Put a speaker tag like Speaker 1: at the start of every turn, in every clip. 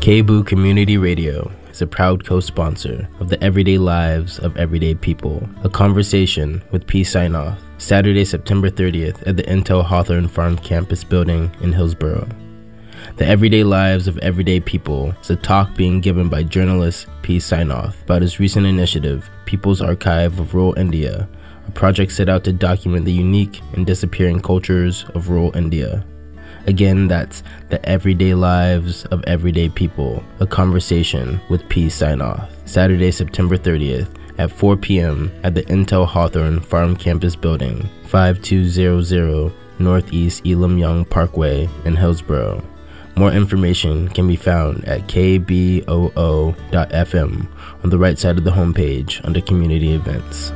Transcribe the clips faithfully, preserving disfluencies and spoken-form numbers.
Speaker 1: K B O O Community Radio is a proud co-sponsor of the Everyday Lives of Everyday People, a conversation with P. Signoff, Saturday, September thirtieth at the Intel Hawthorne Farm Campus building in Hillsborough. The Everyday Lives of Everyday People is a talk being given by journalist P. Signoff about his recent initiative, People's Archive of Rural India, a project set out to document the unique and disappearing cultures of rural India. Again, that's The Everyday Lives of Everyday People, a conversation with P. Signoff, Saturday, September thirtieth at four p.m. at the Intel Hawthorne Farm Campus building, five two zero zero Northeast Elam Young Parkway in Hillsborough. More information can be found at k b o o dot f m on the right side of the homepage under Community Events.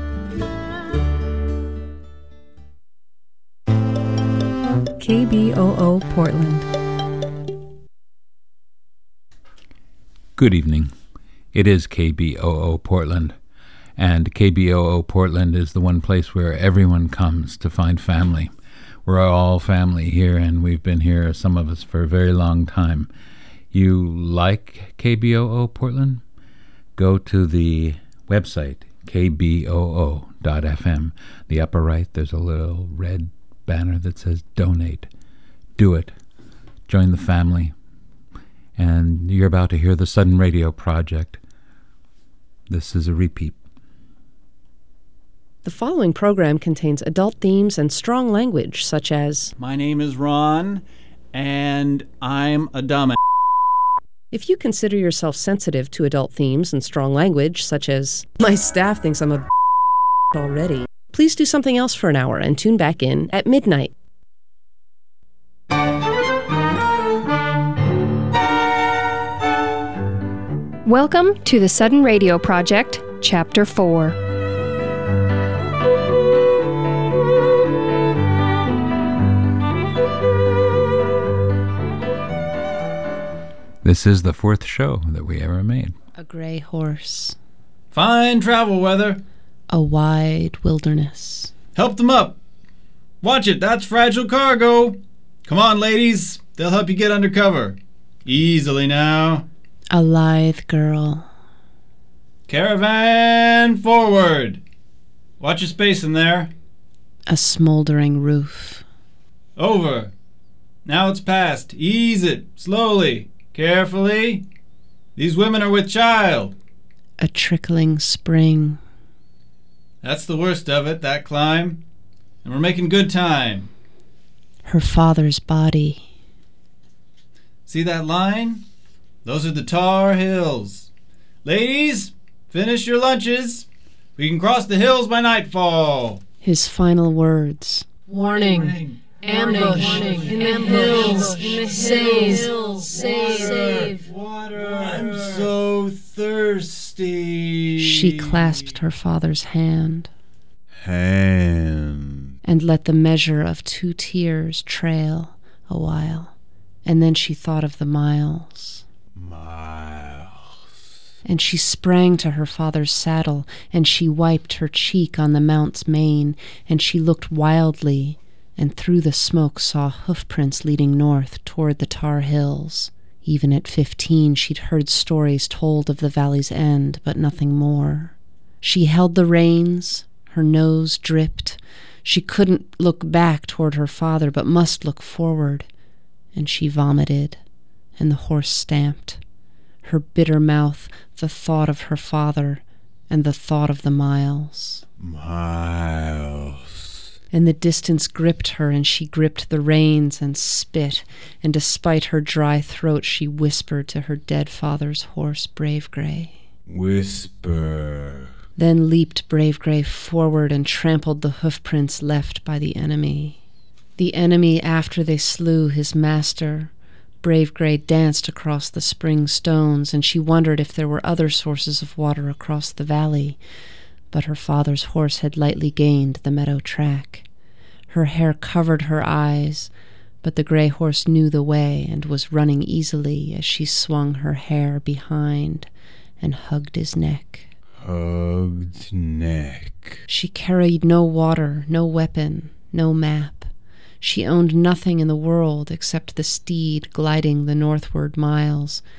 Speaker 2: K B O O Portland.
Speaker 3: Good evening. It is K B O O Portland, and K B O O Portland is the one place where everyone comes to find family. We're all family here, and we've been here, some of us, for a very long time. You like K B O O Portland? Go to the website, k b o o dot f m. The upper right, there's a little red banner that says donate. Do it. Join the family. And you're about to hear the Sudden Radio Project. This is a repeat.
Speaker 2: The following program contains adult themes and strong language such as,
Speaker 4: "My name is Ron, and I'm a dumbass."
Speaker 2: If you consider yourself sensitive to adult themes and strong language such as, "My staff thinks I'm a already," please do something else for an hour and tune back in at midnight.
Speaker 5: Welcome to the Sudden Radio Project, Chapter four.
Speaker 3: This is the fourth show that we ever made.
Speaker 2: A gray horse.
Speaker 4: Fine travel weather.
Speaker 2: A wide wilderness.
Speaker 4: Help them up. Watch it, that's fragile cargo. Come on, ladies. They'll help you get under cover. Easily now.
Speaker 2: A lithe girl.
Speaker 4: Caravan forward. Watch your space in there.
Speaker 2: A smoldering roof.
Speaker 4: Over. Now it's past. Ease it. Slowly. Carefully. These women are with child.
Speaker 2: A trickling spring.
Speaker 4: That's the worst of it, that climb. And we're making good time.
Speaker 2: Her father's body.
Speaker 4: See that line? Those are the Tar Hills. Ladies, finish your lunches. We can cross the hills by nightfall.
Speaker 2: His final words.
Speaker 6: Warning.
Speaker 4: Warning.
Speaker 6: Ambush.
Speaker 4: Warning.
Speaker 6: In the hills. In the hills. Save. Save.
Speaker 4: Water. I'm so thirsty.
Speaker 2: She clasped her father's hand.
Speaker 7: Hand.
Speaker 2: And let the measure of two tears trail a while. And then she thought of the miles. And she sprang to her father's saddle, and she wiped her cheek on the mount's mane, and she looked wildly, and through the smoke saw hoofprints leading north toward the Tar Hills. Even at fifteen, she'd heard stories told of the valley's end, but nothing more. She held the reins, her nose dripped. She couldn't look back toward her father, but must look forward. And she vomited, and the horse stamped. Her bitter mouth, the thought of her father, and the thought of the miles.
Speaker 7: Miles.
Speaker 2: And the distance gripped her, and she gripped the reins and spit, and despite her dry throat she whispered to her dead father's horse, Brave Gray.
Speaker 7: Whisper.
Speaker 2: Then leaped Brave Gray forward and trampled the hoofprints left by the enemy. The enemy after they slew his master. Brave Gray danced across the spring stones, and she wondered if there were other sources of water across the valley. But her father's horse had lightly gained the meadow track. Her hair covered her eyes, but the gray horse knew the way and was running easily as she swung her hair behind and hugged his neck.
Speaker 7: Hugged neck.
Speaker 2: She carried no water, no weapon, no map. She owned nothing in the world except the steed gliding the northward miles,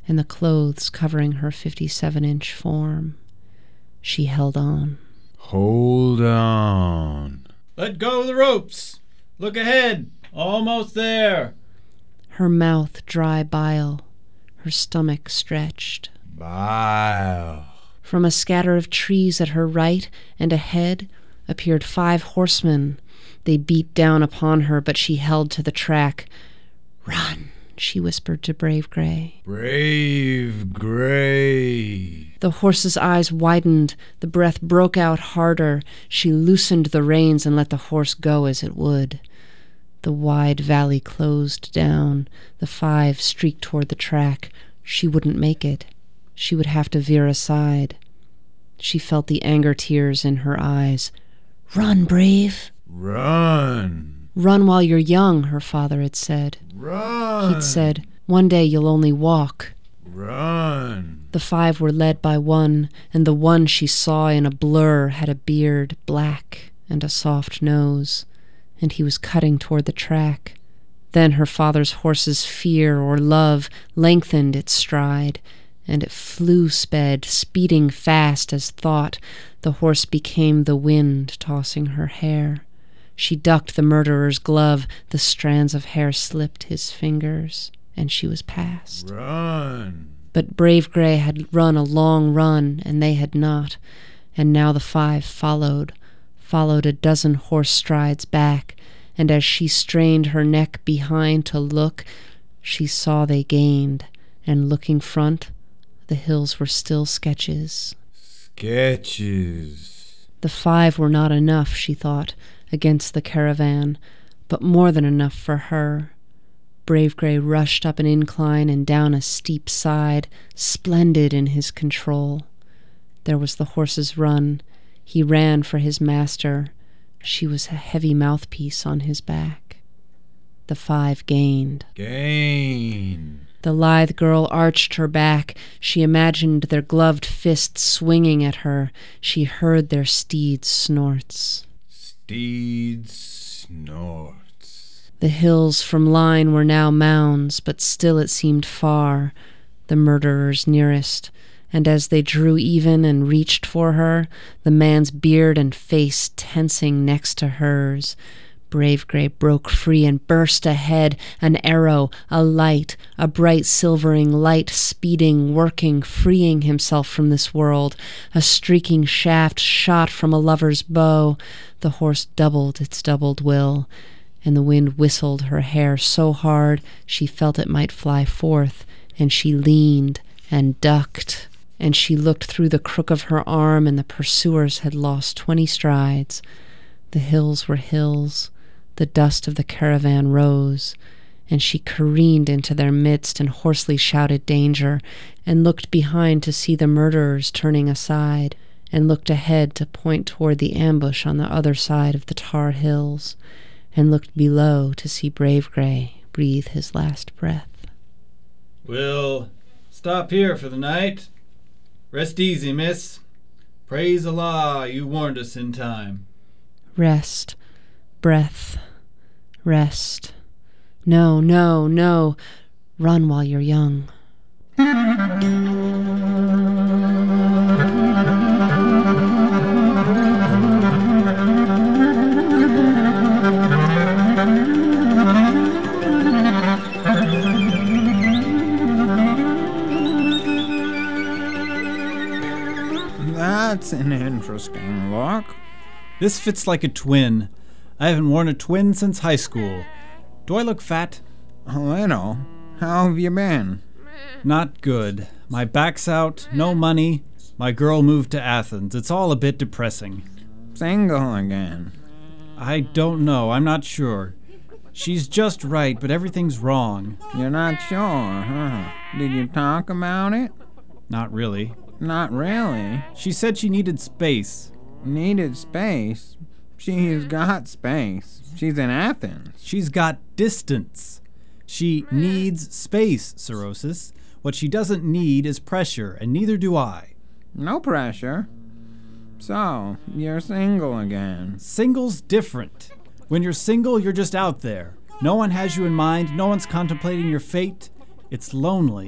Speaker 2: and the clothes covering her fifty-seven-inch form. She held on.
Speaker 7: Hold on.
Speaker 4: Let go of the ropes. Look ahead. Almost there.
Speaker 2: Her mouth dry bile, her stomach stretched.
Speaker 7: Bile.
Speaker 2: From a scatter of trees at her right and ahead appeared five horsemen. They beat down upon her, but she held to the track. "Run," she whispered to Brave Gray.
Speaker 7: Brave Gray.
Speaker 2: The horse's eyes widened. The breath broke out harder. She loosened the reins and let the horse go as it would. The wide valley closed down. The five streaked toward the track. She wouldn't make it. She would have to veer aside. She felt the anger tears in her eyes. "Run, Brave."
Speaker 7: Run.
Speaker 2: "Run while you're young," her father had said.
Speaker 7: Run.
Speaker 2: He'd said, "One day you'll only walk."
Speaker 7: Run.
Speaker 2: The five were led by one, and the one she saw in a blur had a beard, black, and a soft nose, and he was cutting toward the track. Then her father's horse's fear or love lengthened its stride, and it flew sped, speeding fast as thought. The horse became the wind tossing her hair. She ducked the murderer's glove. The strands of hair slipped his fingers, and she was past.
Speaker 7: Run.
Speaker 2: But Brave Gray had run a long run, and they had not, and now the five followed, followed a dozen horse strides back, and as she strained her neck behind to look, she saw they gained, and looking front, the hills were still sketches.
Speaker 7: Sketches.
Speaker 2: The five were not enough, she thought, against the caravan, but more than enough for her. Brave Gray rushed up an incline and down a steep side, splendid in his control. There was the horse's run. He ran for his master. She was a heavy mouthpiece on his back. The five gained.
Speaker 7: Gain.
Speaker 2: The lithe girl arched her back. She imagined their gloved fists swinging at her. She heard their steeds' snorts.
Speaker 7: Steeds snort.
Speaker 2: The hills from line were now mounds, but still it seemed far, the murderer's nearest, and as they drew even and reached for her, the man's beard and face tensing next to hers, Brave Gray broke free and burst ahead, an arrow, a light, a bright silvering light speeding, working, freeing himself from this world, a streaking shaft shot from a lover's bow. The horse doubled its doubled will, and the wind whistled her hair so hard she felt it might fly forth, and she leaned and ducked, and she looked through the crook of her arm, and the pursuers had lost twenty strides. The hills were hills. The dust of the caravan rose, and she careened into their midst and hoarsely shouted danger, and looked behind to see the murderers turning aside, and looked ahead to point toward the ambush on the other side of the tar hills, and looked below to see Brave Gray breathe his last breath.
Speaker 4: We'll stop here for the night. Rest easy, miss. Praise Allah, you warned us in time.
Speaker 2: Rest, breath, rest. No, no, no. Run while you're young.
Speaker 8: That's an interesting look.
Speaker 4: This fits like a twin. I haven't worn a twin since high school. Do I look fat?
Speaker 8: A little. How have you been?
Speaker 4: Not good. My back's out, no money. My girl moved to Athens. It's all a bit depressing.
Speaker 8: Single again.
Speaker 4: I don't know. I'm not sure. She's just right, but everything's wrong.
Speaker 8: You're not sure, huh? Did you talk about it?
Speaker 4: Not really.
Speaker 8: Not really.
Speaker 4: She said she needed space.
Speaker 8: Needed space? She's got space. She's in Athens.
Speaker 4: She's got distance. She needs space, Cirrhosis. What she doesn't need is pressure, and neither do I.
Speaker 8: No pressure. So, you're single again.
Speaker 4: Single's different. When you're single, you're just out there. No one has you in mind. No one's contemplating your fate. It's lonely.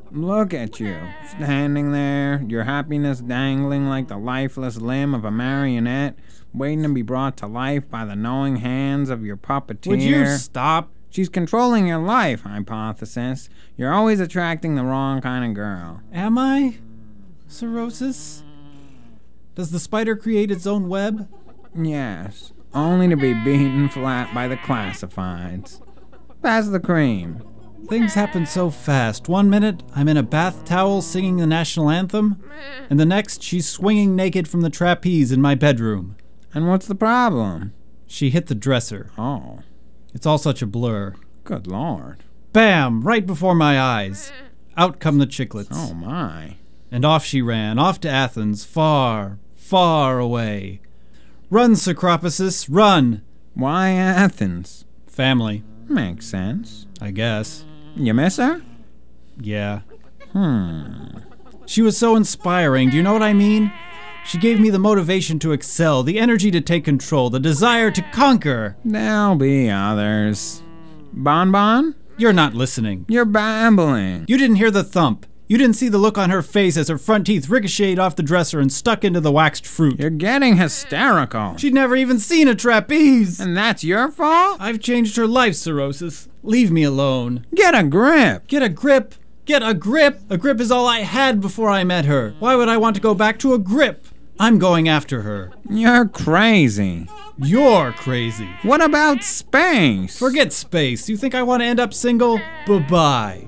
Speaker 8: Look at you, standing there, your happiness dangling like the lifeless limb of a marionette, waiting to be brought to life by the knowing hands of your puppeteer.
Speaker 4: Would you stop?
Speaker 8: She's controlling your life, hypothesis. You're always attracting the wrong kind of girl.
Speaker 4: Am I? Cirrhosis? Does the spider create its own web?
Speaker 8: Yes, only to be beaten flat by the classifieds. Pass the cream.
Speaker 4: Things happen so fast. One minute, I'm in a bath towel singing the national anthem, and the next, she's swinging naked from the trapeze in my bedroom.
Speaker 8: And what's the problem?
Speaker 4: She hit the dresser.
Speaker 8: Oh,
Speaker 4: It's all such a blur.
Speaker 8: good Lord.
Speaker 4: Bam! Right before my eyes. Out come the chiclets.
Speaker 8: Oh, my.
Speaker 4: And off she ran, off to Athens, far, far away. Run, Socroposis, run!
Speaker 8: Why Athens?
Speaker 4: Family,
Speaker 8: Makes sense.
Speaker 4: I guess.
Speaker 8: You miss her?
Speaker 4: Yeah.
Speaker 8: Hmm.
Speaker 4: She was so inspiring, do you know what I mean? She gave me the motivation to excel, the energy to take control, the desire to conquer.
Speaker 8: There'll be others. Bonbon?
Speaker 4: You're not listening.
Speaker 8: You're babbling.
Speaker 4: You didn't hear the thump. You didn't see the look on her face as her front teeth ricocheted off the dresser and stuck into the waxed fruit.
Speaker 8: You're getting hysterical.
Speaker 4: She'd never even seen a trapeze.
Speaker 8: And that's your fault?
Speaker 4: I've changed her life, Cirrhosis. Leave me alone.
Speaker 8: Get a grip.
Speaker 4: Get a grip. Get a grip. A grip is all I had before I met her. Why would I want to go back to a grip? I'm going after her.
Speaker 8: You're crazy.
Speaker 4: You're crazy.
Speaker 8: What about space?
Speaker 4: Forget space. You think I want to end up single? Bye-bye.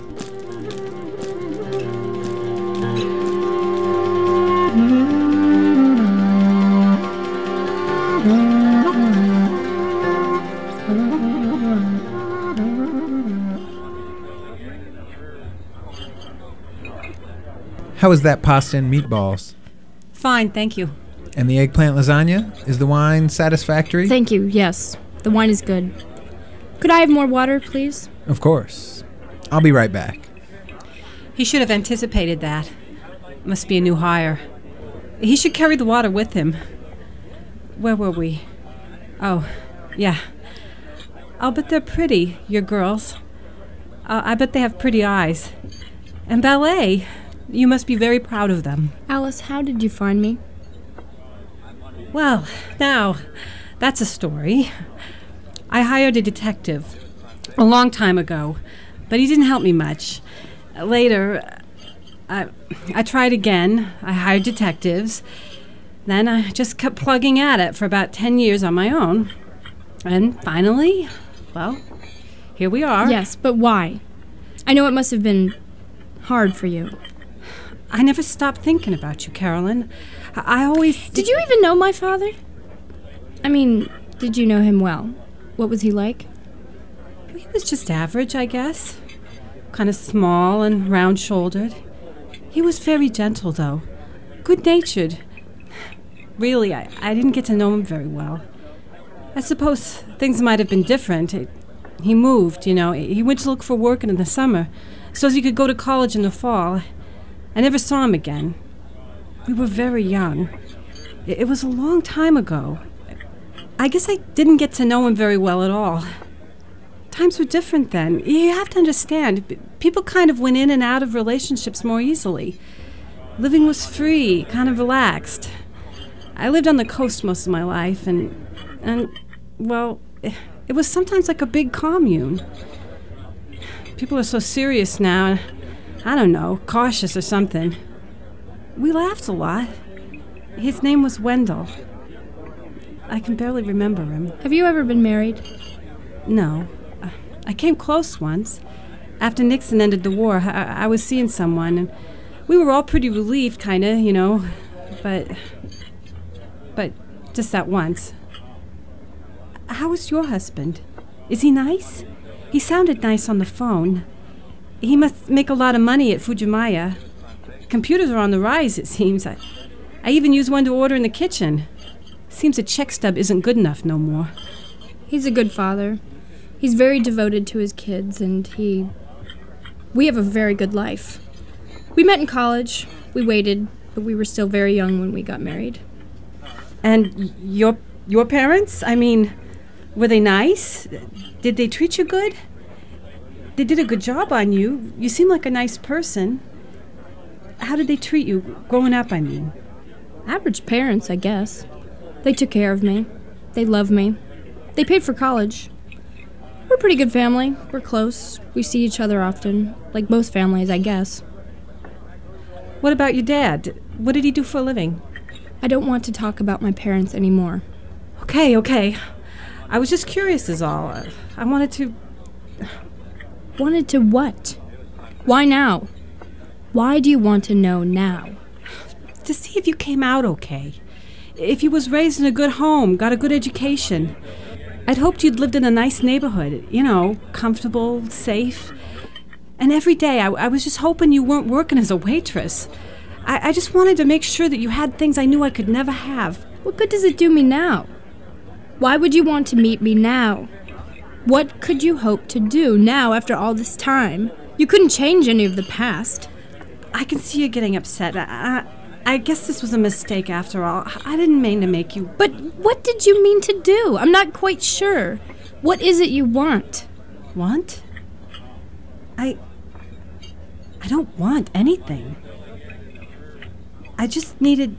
Speaker 9: How is that pasta and meatballs?
Speaker 10: Fine, thank you.
Speaker 9: And the eggplant lasagna? Is the wine satisfactory?
Speaker 11: Thank you, yes. The wine is good. Could I have more water, please?
Speaker 9: Of course. I'll be right back.
Speaker 10: He should have anticipated that. Must be a new hire. He should carry the water with him. Where were we? Oh, yeah. I'll bet they're pretty, your girls. Uh, I bet they have pretty eyes. And ballet. You must be very proud of them.
Speaker 11: Alice, how did you find me?
Speaker 10: Well, now, that's a story. I hired a detective a long time ago, but he didn't help me much. Later, I, I tried again. I hired detectives. Then I just kept plugging at it for about ten years on my own. And finally, well, here we are.
Speaker 11: Yes, but why? I know it must have been hard for you.
Speaker 10: I never stopped thinking about you, Carolyn. I, I always...
Speaker 11: Did you even know my father? I mean, did you know him well? What was he like?
Speaker 10: He was just average, I guess. Kind of small and round-shouldered. He was very gentle, though. Good-natured. Really, I, I didn't get to know him very well. I suppose things might have been different. He moved, you know. He went to look for work in the summer so as he could go to college in the fall. I never saw him again. We were very young. It, it was a long time ago. I guess I didn't get to know him very well at all. Times were different then. You have to understand, p- people kind of went in and out of relationships more easily. Living was free, kind of relaxed. I lived on the coast most of my life, and, and well, it, it was sometimes like a big commune. People are so serious now. I don't know, cautious or something. We laughed a lot. His name was Wendell. I can barely remember him.
Speaker 11: Have you ever been married?
Speaker 10: No. Uh, I came close once. After Nixon ended the war, I, I was seeing someone, and we were all pretty relieved, kind of, you know, but... But just that once. How is your husband? Is he nice? He sounded nice on the phone. He must make a lot of money at Fujimaya. Computers are on the rise, it seems. I, I even use one to order in the kitchen. Seems a check stub isn't good enough no more.
Speaker 11: He's a good father. He's very devoted to his kids, and he... We have a very good life. We met in college. We waited, but we were still very young when we got married.
Speaker 10: And your your parents? I mean, were they nice? Did they treat you good? they did a good job on you. You seem like a nice person. How did they treat you, growing up, I mean?
Speaker 11: Average parents, I guess. They took care of me. They loved me. They paid for college. We're a pretty good family. We're close. We see each other often, like most families, I guess.
Speaker 10: What about your dad? What did he do for a living?
Speaker 11: I don't want to talk about my parents anymore.
Speaker 10: Okay, okay. I was just curious is all. I wanted to...
Speaker 11: Wanted to what? Why now? Why do you want to know now?
Speaker 10: To see if you came out okay. If you was raised in a good home, got a good education. I'd hoped you'd lived in a nice neighborhood, you know, comfortable, safe. And every day I, I was just hoping you weren't working as a waitress. I, I just wanted to make sure that you had things I knew I could never have.
Speaker 11: What good does it do me now? Why would you want to meet me now? What could you hope to do now after all this time? You couldn't change any of the past.
Speaker 10: I can see you getting upset. I, I, I guess this was a mistake after all. I didn't mean to make you...
Speaker 11: But what did you mean to do? I'm not quite sure. What is it you want?
Speaker 10: Want? I... I don't want anything. I just needed...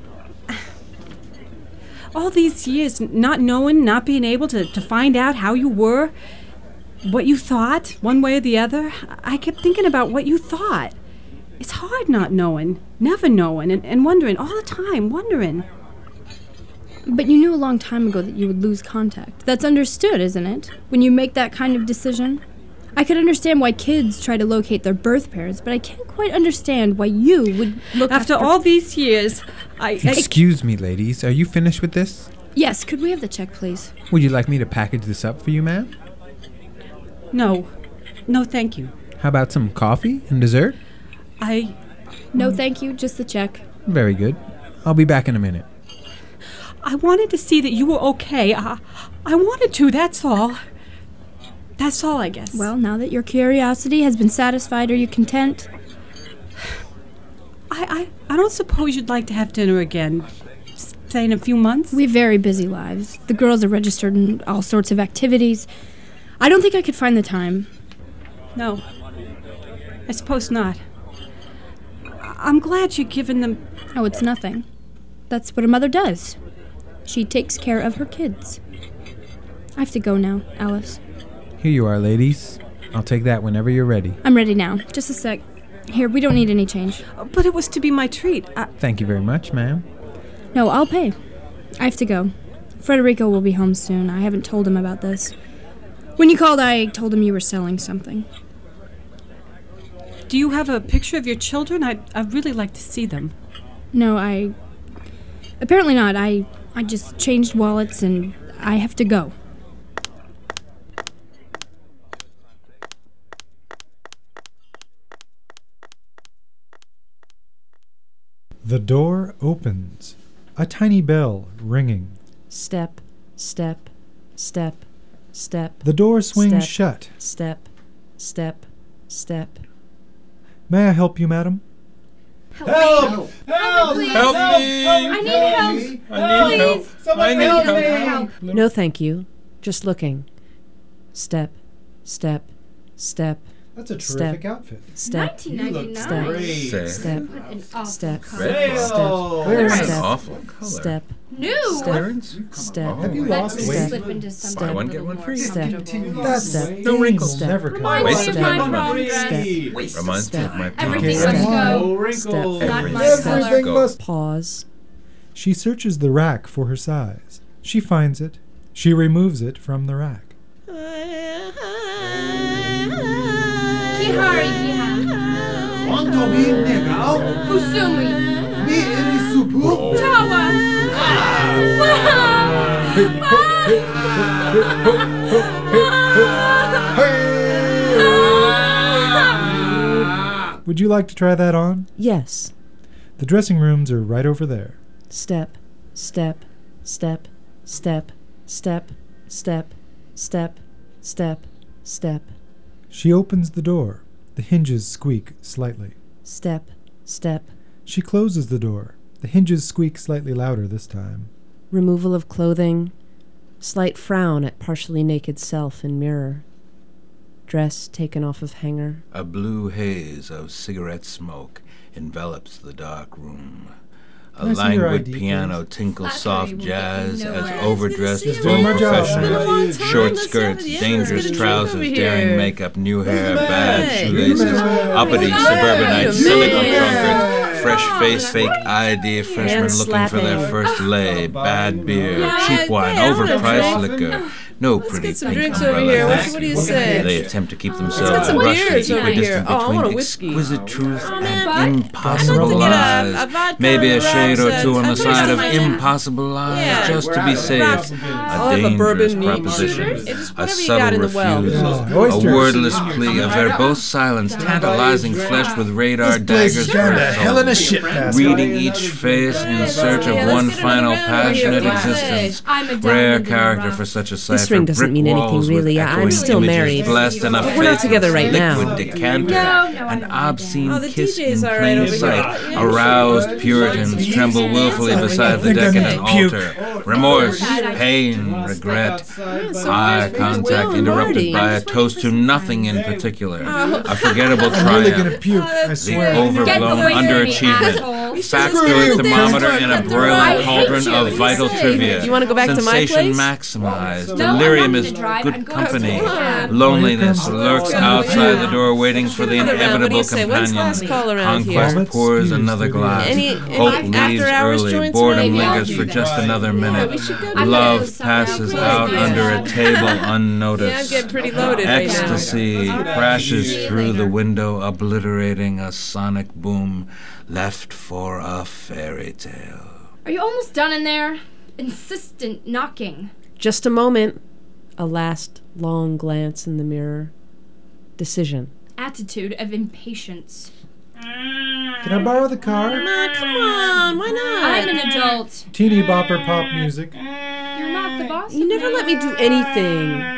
Speaker 10: All these years, not knowing, not being able to, to find out how you were, what you thought, one way or the other. I kept thinking about what you thought. It's hard not knowing, never knowing, and, and wondering, all the time, wondering.
Speaker 11: But you knew a long time ago that you would lose contact. That's understood, isn't it? When you make that kind of decision? I could understand why kids try to locate their birth parents, but I can't quite understand why you would look
Speaker 10: after... After all these years, I...
Speaker 9: Excuse I, me, ladies. Are you finished with this?
Speaker 11: Yes, could we have the check, please?
Speaker 9: Would you like me to package this up for you, ma'am?
Speaker 10: No. No, thank you.
Speaker 9: How about some coffee and dessert?
Speaker 10: I...
Speaker 11: No, thank you. Just the check.
Speaker 9: Very good. I'll be back in a minute.
Speaker 10: I wanted to see that you were okay. I, I wanted to, that's all. That's all, I guess.
Speaker 11: Well, now that your curiosity has been satisfied, are you content?
Speaker 10: I, I, I don't suppose you'd like to have dinner again, say in a few months?
Speaker 11: We have very busy lives. The girls are registered in all sorts of activities. I don't think I could find the time.
Speaker 10: No. I suppose not. I'm glad you're giving them...
Speaker 11: Oh, it's nothing. That's what a mother does. She takes care of her kids. I have to go now, Alice.
Speaker 9: Here you are, ladies. I'll take that whenever you're ready.
Speaker 11: I'm ready now. Just a sec. Here, we don't need any change.
Speaker 10: But it was to be my treat. I...
Speaker 9: Thank you very much, ma'am.
Speaker 11: No, I'll pay. I have to go. Frederico will be home soon. I haven't told him about this. When you called, I told him you were selling something.
Speaker 10: Do you have a picture of your children? I'd, I'd really like to see them.
Speaker 11: No, I... Apparently not. I, I just changed wallets and I have to go.
Speaker 12: The door opens. A tiny bell ringing.
Speaker 2: Step, step, step, step.
Speaker 12: The door swings
Speaker 2: step,
Speaker 12: shut.
Speaker 2: Step, step, step.
Speaker 12: May I help you, madam?
Speaker 7: Help! Help! Help!
Speaker 11: Please.
Speaker 7: Help me!
Speaker 11: I need help!
Speaker 7: I need help!
Speaker 11: Someone
Speaker 7: I need
Speaker 11: help
Speaker 7: help!
Speaker 11: me.
Speaker 7: help.
Speaker 2: No, thank you. Just looking. Step, step, step.
Speaker 12: That's a terrific
Speaker 2: step,
Speaker 12: outfit.
Speaker 2: Step,
Speaker 7: You look
Speaker 2: step,
Speaker 7: great.
Speaker 2: step, step,
Speaker 11: An awful
Speaker 2: step,
Speaker 11: color.
Speaker 2: step,
Speaker 12: Where is
Speaker 7: That's an
Speaker 2: step,
Speaker 7: awful color.
Speaker 2: step,
Speaker 11: New!
Speaker 7: Clearance?
Speaker 2: step.
Speaker 12: Have you
Speaker 11: Let's
Speaker 12: lost
Speaker 11: just
Speaker 12: weight?
Speaker 11: slip into something
Speaker 7: Buy one,
Speaker 11: a
Speaker 7: get
Speaker 11: little
Speaker 7: one
Speaker 11: more
Speaker 7: free.
Speaker 2: Step.
Speaker 11: comfortable.
Speaker 12: That's
Speaker 2: Step.
Speaker 12: no wrinkles.
Speaker 2: Step.
Speaker 12: Never
Speaker 11: Remind
Speaker 12: come.
Speaker 11: me
Speaker 7: Waste
Speaker 11: of
Speaker 7: of
Speaker 11: my
Speaker 7: time.
Speaker 11: prom
Speaker 2: Step.
Speaker 11: dress.
Speaker 7: Reminds me of my
Speaker 11: Everything
Speaker 12: Okay,
Speaker 11: must
Speaker 12: step.
Speaker 11: go.
Speaker 7: No
Speaker 12: wrinkles.
Speaker 11: Not
Speaker 7: Every-
Speaker 11: my
Speaker 7: Everything
Speaker 11: color.
Speaker 7: go.
Speaker 12: must-
Speaker 2: Pause.
Speaker 12: She searches the rack for her size. She finds it. She removes it from the rack.
Speaker 11: Kihari, Kiha.
Speaker 13: Quanto mi negao?
Speaker 11: Usumi.
Speaker 13: Mi eri supu?
Speaker 11: Tawa.
Speaker 12: Would you like to try that on?
Speaker 2: Yes.
Speaker 12: The dressing rooms are right over there.
Speaker 2: Step, step, step, step, step, step, step, step, step.
Speaker 12: She opens the door. The hinges squeak slightly.
Speaker 2: Step, step.
Speaker 12: She closes the door. The hinges squeak slightly louder this time.
Speaker 2: Removal of clothing. Slight frown at partially naked self in mirror. dress taken off of hanger.
Speaker 3: A blue haze of cigarette smoke envelops the dark room. A
Speaker 12: Can I see your
Speaker 3: languid
Speaker 12: I D,
Speaker 3: piano
Speaker 12: please?
Speaker 3: tinkles soft jazz
Speaker 11: nowhere.
Speaker 3: as overdressed
Speaker 12: Just
Speaker 3: food
Speaker 12: doing my job.
Speaker 3: professionals, short
Speaker 14: Let's
Speaker 3: skirts,
Speaker 14: have it. Yeah,
Speaker 3: dangerous
Speaker 14: let's get a drink
Speaker 3: trousers,
Speaker 14: over
Speaker 3: daring
Speaker 14: here.
Speaker 3: makeup, new hair,
Speaker 14: Hey.
Speaker 3: bad shoelaces,
Speaker 12: Hey.
Speaker 3: uppity
Speaker 14: Hey.
Speaker 3: suburbanites,
Speaker 14: Hey.
Speaker 3: cynical
Speaker 14: Hey.
Speaker 3: drunkards, fresh face, fake I D, freshmen
Speaker 2: Hand
Speaker 3: looking for their
Speaker 2: slapping.
Speaker 3: first lay, bad beer,
Speaker 14: Yeah,
Speaker 3: cheap wine,
Speaker 14: hey, I want a
Speaker 3: overpriced
Speaker 14: drink.
Speaker 3: liquor. No
Speaker 14: Let's
Speaker 3: pretty
Speaker 14: get some
Speaker 3: pink
Speaker 14: drinks over here.
Speaker 3: umbrellas.
Speaker 14: What, what do you say?
Speaker 3: They attempt to keep
Speaker 14: get
Speaker 3: themselves
Speaker 14: some
Speaker 3: rushing,
Speaker 14: beers over
Speaker 3: equidistant
Speaker 14: here. Oh, I
Speaker 3: between
Speaker 14: want a whiskey.
Speaker 3: exquisite truth
Speaker 14: Oh,
Speaker 3: and
Speaker 14: man.
Speaker 3: impossible
Speaker 12: I'd like to
Speaker 14: get a-
Speaker 3: lies.
Speaker 14: a vodka
Speaker 3: Maybe a shade or
Speaker 14: rocks
Speaker 3: two
Speaker 14: and-
Speaker 3: on
Speaker 14: a
Speaker 3: the
Speaker 14: twist
Speaker 3: side
Speaker 14: of
Speaker 3: of
Speaker 14: my-
Speaker 3: impossible lies,
Speaker 14: Yeah,
Speaker 3: just to be safe.
Speaker 14: rocks.
Speaker 3: A
Speaker 14: I'll have a
Speaker 3: dangerous
Speaker 14: bourbon neat
Speaker 3: proposition.
Speaker 14: sugar. It's just
Speaker 3: A
Speaker 14: whatever you got in
Speaker 3: subtle
Speaker 14: the well.
Speaker 3: refusal.
Speaker 12: Yeah,
Speaker 3: A
Speaker 12: oysters.
Speaker 3: wordless plea, a verbose silence, tantalizing flesh with radar
Speaker 12: This place
Speaker 3: daggers
Speaker 12: is going
Speaker 3: for
Speaker 12: to
Speaker 3: its
Speaker 12: hell in a
Speaker 3: own.
Speaker 12: shit basket.
Speaker 3: Reading each face in search of
Speaker 14: Yeah, let's
Speaker 3: one
Speaker 14: get another
Speaker 3: final
Speaker 14: round over here.
Speaker 3: passionate
Speaker 14: Let's
Speaker 3: existence.
Speaker 11: I'm a
Speaker 3: Rare
Speaker 11: diamond in the
Speaker 3: character
Speaker 11: rough.
Speaker 3: for such a cipher.
Speaker 2: This ring doesn't
Speaker 3: Brick
Speaker 2: mean anything
Speaker 3: walls with
Speaker 2: really. I'm
Speaker 3: echoing
Speaker 2: still
Speaker 3: images
Speaker 2: married.
Speaker 3: blessed in a
Speaker 2: But we're not together right now.
Speaker 3: liquid decanter.
Speaker 11: No, no,
Speaker 3: An
Speaker 11: I'm
Speaker 3: obscene
Speaker 14: Oh, the
Speaker 3: kiss
Speaker 14: D J's
Speaker 3: in
Speaker 14: all right
Speaker 3: plain
Speaker 14: over here.
Speaker 3: sight.
Speaker 14: Yeah.
Speaker 3: Aroused Puritans tremble willfully beside the
Speaker 12: think I
Speaker 3: decadent
Speaker 12: need to puke.
Speaker 3: altar. Remorse, pain, regret. Eye contact interrupted by a toast to nothing in particular. A forgettable
Speaker 12: I'm really
Speaker 3: triumph.
Speaker 12: gonna puke, I
Speaker 3: The
Speaker 12: swear.
Speaker 3: overblown
Speaker 11: Get away from me,
Speaker 3: underachievement.
Speaker 11: asshole.
Speaker 3: Factoid thermometer and a
Speaker 14: I
Speaker 3: boiling
Speaker 14: hate
Speaker 3: cauldron
Speaker 14: you.
Speaker 3: of
Speaker 14: What do you
Speaker 3: vital
Speaker 14: say?
Speaker 3: trivia.
Speaker 14: Do you wanna go back to my
Speaker 3: Sensation
Speaker 14: place?
Speaker 3: maximized.
Speaker 11: No, I'm
Speaker 3: Delirium
Speaker 11: not
Speaker 3: is
Speaker 11: gonna drive.
Speaker 3: good
Speaker 11: I'm going
Speaker 3: company.
Speaker 11: to-
Speaker 3: Loneliness
Speaker 12: Here
Speaker 3: lurks
Speaker 12: comes-
Speaker 3: outside the door waiting for the
Speaker 14: Another round. What do
Speaker 3: inevitable
Speaker 14: you say? When's
Speaker 3: companion.
Speaker 14: last call around here?
Speaker 3: Conquest
Speaker 12: Vomit
Speaker 3: pours
Speaker 12: spews
Speaker 3: another
Speaker 12: through the
Speaker 3: glass.
Speaker 12: air.
Speaker 14: Any-
Speaker 3: Hope
Speaker 14: any
Speaker 3: leaves
Speaker 14: after-hours
Speaker 3: early.
Speaker 14: joints,
Speaker 3: Boredom
Speaker 14: maybe?
Speaker 3: lingers for just another minute.
Speaker 14: we should go
Speaker 11: I'm
Speaker 3: Love
Speaker 11: gonna go
Speaker 3: passes
Speaker 11: somewhere
Speaker 3: out
Speaker 11: else.
Speaker 3: under a table
Speaker 14: Yeah, I'm
Speaker 3: unnoticed.
Speaker 14: getting pretty loaded right now.
Speaker 3: Ecstasy crashes through the window, obliterating a sonic boom left for a fairy tale.
Speaker 11: Are you almost done in there? Insistent knocking.
Speaker 2: Just a moment. A last long glance in the mirror. Decision.
Speaker 11: Attitude of impatience.
Speaker 12: Can I borrow the car?
Speaker 14: Come on, why not?
Speaker 11: I'm an adult.
Speaker 12: Teeny bopper pop music.
Speaker 11: You're not the boss.
Speaker 2: You
Speaker 11: of
Speaker 2: never
Speaker 11: me.
Speaker 2: let me do anything.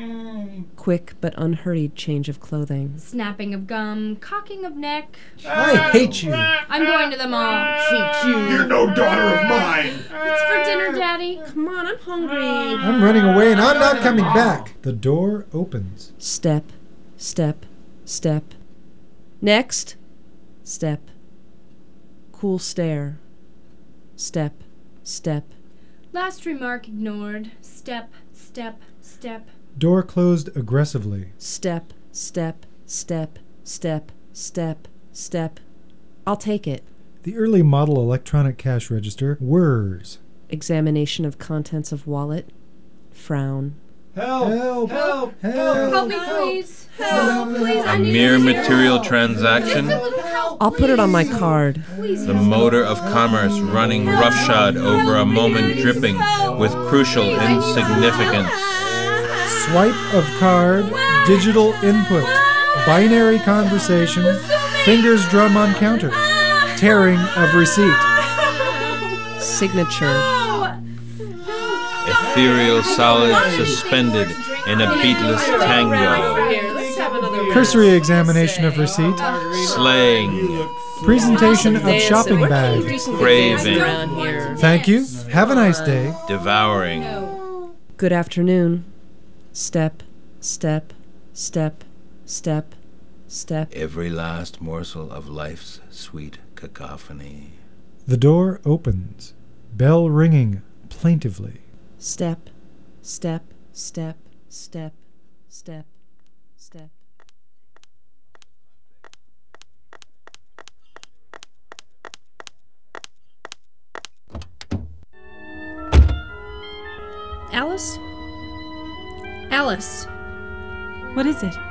Speaker 2: Quick but unhurried change of clothing.
Speaker 11: Snapping of gum, cocking of neck.
Speaker 12: I hate you.
Speaker 11: I'm going to the mall.
Speaker 13: You're no daughter of mine.
Speaker 11: What's for dinner, Daddy?
Speaker 2: Come on, I'm hungry.
Speaker 12: I'm running away and I'm not coming back. The door opens.
Speaker 2: Step, step, step. Next. Step. Cool stare. Step, step.
Speaker 11: Last remark ignored. Step, step, step.
Speaker 12: Door closed aggressively.
Speaker 2: Step, step, step, step, step, step. I'll take it.
Speaker 12: The early model electronic cash register whirs.
Speaker 2: Examination of contents of wallet. Frown.
Speaker 12: Help! Help! Help! Help!
Speaker 11: Help me, please. Help, please. I
Speaker 3: A
Speaker 11: need
Speaker 3: mere
Speaker 11: a little
Speaker 3: material
Speaker 11: help.
Speaker 3: transaction.
Speaker 11: Just a little help,
Speaker 2: I'll put it on my
Speaker 11: please.
Speaker 2: card.
Speaker 11: Please.
Speaker 3: The motor of commerce running roughshod over a moment dripping with crucial insignificance.
Speaker 12: Swipe of card. Digital input. Binary conversation. Fingers drum on counter. Tearing of receipt.
Speaker 2: Signature.
Speaker 3: Ethereal solid suspended in a beatless tango.
Speaker 14: Let's have another round.
Speaker 12: Cursory examination of receipt.
Speaker 3: Slaying.
Speaker 12: Presentation of
Speaker 14: Dancing.
Speaker 12: shopping
Speaker 14: Why can't you
Speaker 12: bag.
Speaker 14: do some good
Speaker 3: Craving.
Speaker 14: dancing around here?
Speaker 12: Thank you. Have a nice day.
Speaker 3: Devouring.
Speaker 2: Good afternoon. Step, step, step, step, step.
Speaker 3: Every last morsel of life's sweet cacophony.
Speaker 12: The door opens. Bell ringing plaintively.
Speaker 2: Step, step, step, step, step, step.
Speaker 11: Alice? Alice,
Speaker 10: What is it?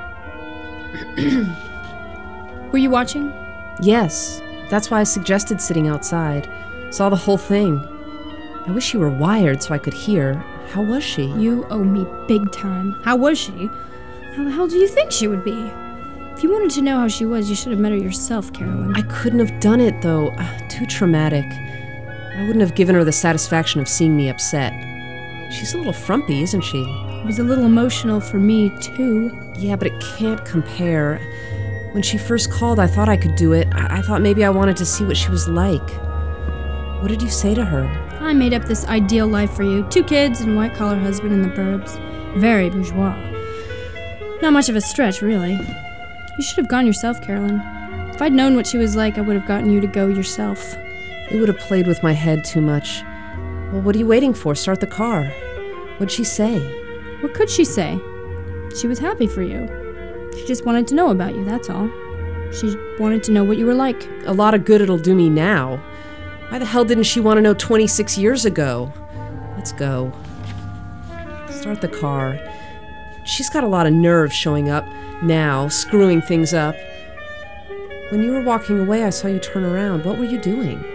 Speaker 11: were you watching?
Speaker 2: Yes, that's why I suggested sitting outside. Saw the whole thing. I wish you were wired so I could hear. How was she?
Speaker 11: You owe me big time. How was she? How the hell do you think she would be? If you wanted to know how she was, you should have met her yourself, Carolyn.
Speaker 2: I couldn't have done it, though. Uh, too traumatic. I wouldn't have given her the satisfaction of seeing me upset. She's a little frumpy, isn't she?
Speaker 11: It was a little emotional for me, too.
Speaker 2: Yeah, but it can't compare. When she first called, I thought I could do it. I, I thought maybe I wanted to see what she was like. What did you say to her?
Speaker 11: I made up this ideal life for you. Two kids and a white-collar husband in the burbs. Very bourgeois. Not much of a stretch, really. You should have gone yourself, Carolyn. If I'd known what she was like, I would have gotten you to go yourself.
Speaker 2: It would have played with my head too much. Well, what are you waiting for? Start the car. What'd she say?
Speaker 11: What could she say? She was happy for you. She just wanted to know about you, that's all. She wanted to know what you were like.
Speaker 2: A lot of good it'll do me now. Why the hell didn't she want to know twenty-six years ago? Let's go. Start the car. She's got a lot of nerve showing up now, screwing things up. When you were walking away, I saw you turn around. What were you doing?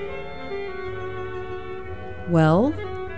Speaker 2: Well?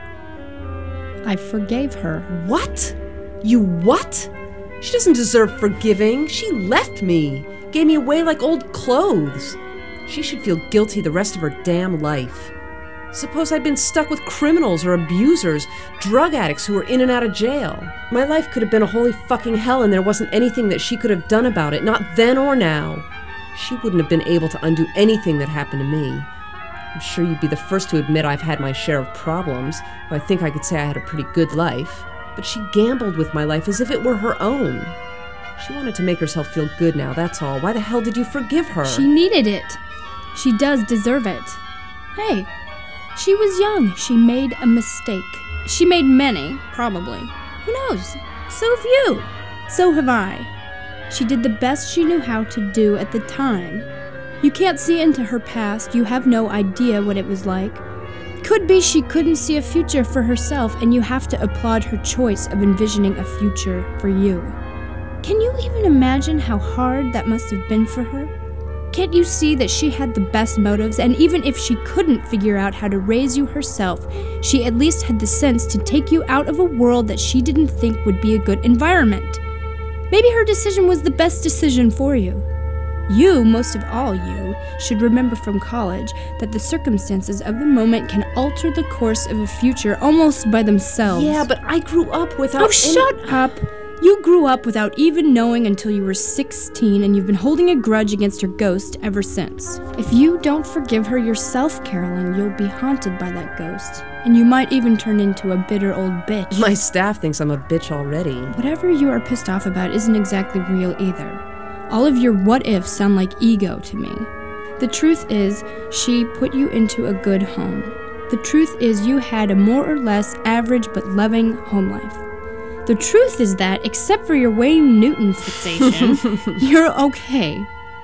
Speaker 11: I forgave her.
Speaker 2: What? You what? She doesn't deserve forgiving. She left me. Gave me away like old clothes. She should feel guilty the rest of her damn life. Suppose I'd been stuck with criminals or abusers, drug addicts who were in and out of jail. My life could have been a holy fucking hell, and there wasn't anything that she could have done about it, not then or now. She wouldn't have been able to undo anything that happened to me. I'm sure you'd be the first to admit I've had my share of problems, though I think I could say I had a pretty good life. But she gambled with my life as if it were her own. She wanted to make herself feel good now, that's all. Why the hell did you forgive her?
Speaker 11: She needed it. She does deserve it. Hey, she was young. She made a mistake. She made many, probably. Who knows? So have you. So have I. She did the best she knew how to do at the time. You can't see into her past. You have no idea what it was like. Could be she couldn't see a future for herself, and you have to applaud her choice of envisioning a future for you. Can you even imagine how hard that must have been for her? Can't you see that she had the best motives, and even if she couldn't figure out how to raise you herself, she at least had the sense to take you out of a world that she didn't think would be a good environment? Maybe her decision was the best decision for you. You, most of all you, should remember from college that the circumstances of the moment can alter the course of a future almost by themselves.
Speaker 2: Yeah, but I grew up without
Speaker 11: Oh,
Speaker 2: any-
Speaker 11: shut up! You grew up without even knowing until you were sixteen, and you've been holding a grudge against her ghost ever since. If you don't forgive her yourself, Carolyn, you'll be haunted by that ghost. And you might even turn into a bitter old bitch.
Speaker 2: My staff thinks I'm a bitch already.
Speaker 11: Whatever you are pissed off about isn't exactly real either. All of your what-ifs sound like ego to me. The truth is, she put you into a good home. The truth is, you had a more or less average but loving home life. The truth is that, except for your Wayne Newton fixation, you're okay.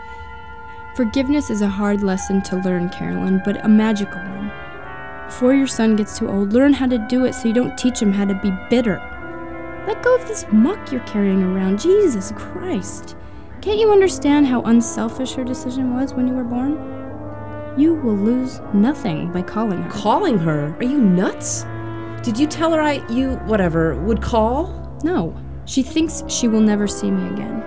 Speaker 11: Forgiveness is a hard lesson to learn, Carolyn, but a magical one. Before your son gets too old, learn how to do it so you don't teach him how to be bitter. Let go of this muck you're carrying around. Jesus Christ. Can't you understand how unselfish her decision was when you were born? You will lose nothing by calling her.
Speaker 2: Calling her? Are you nuts? Did you tell her I, you, whatever, would call?
Speaker 11: No. She thinks she will never see me again.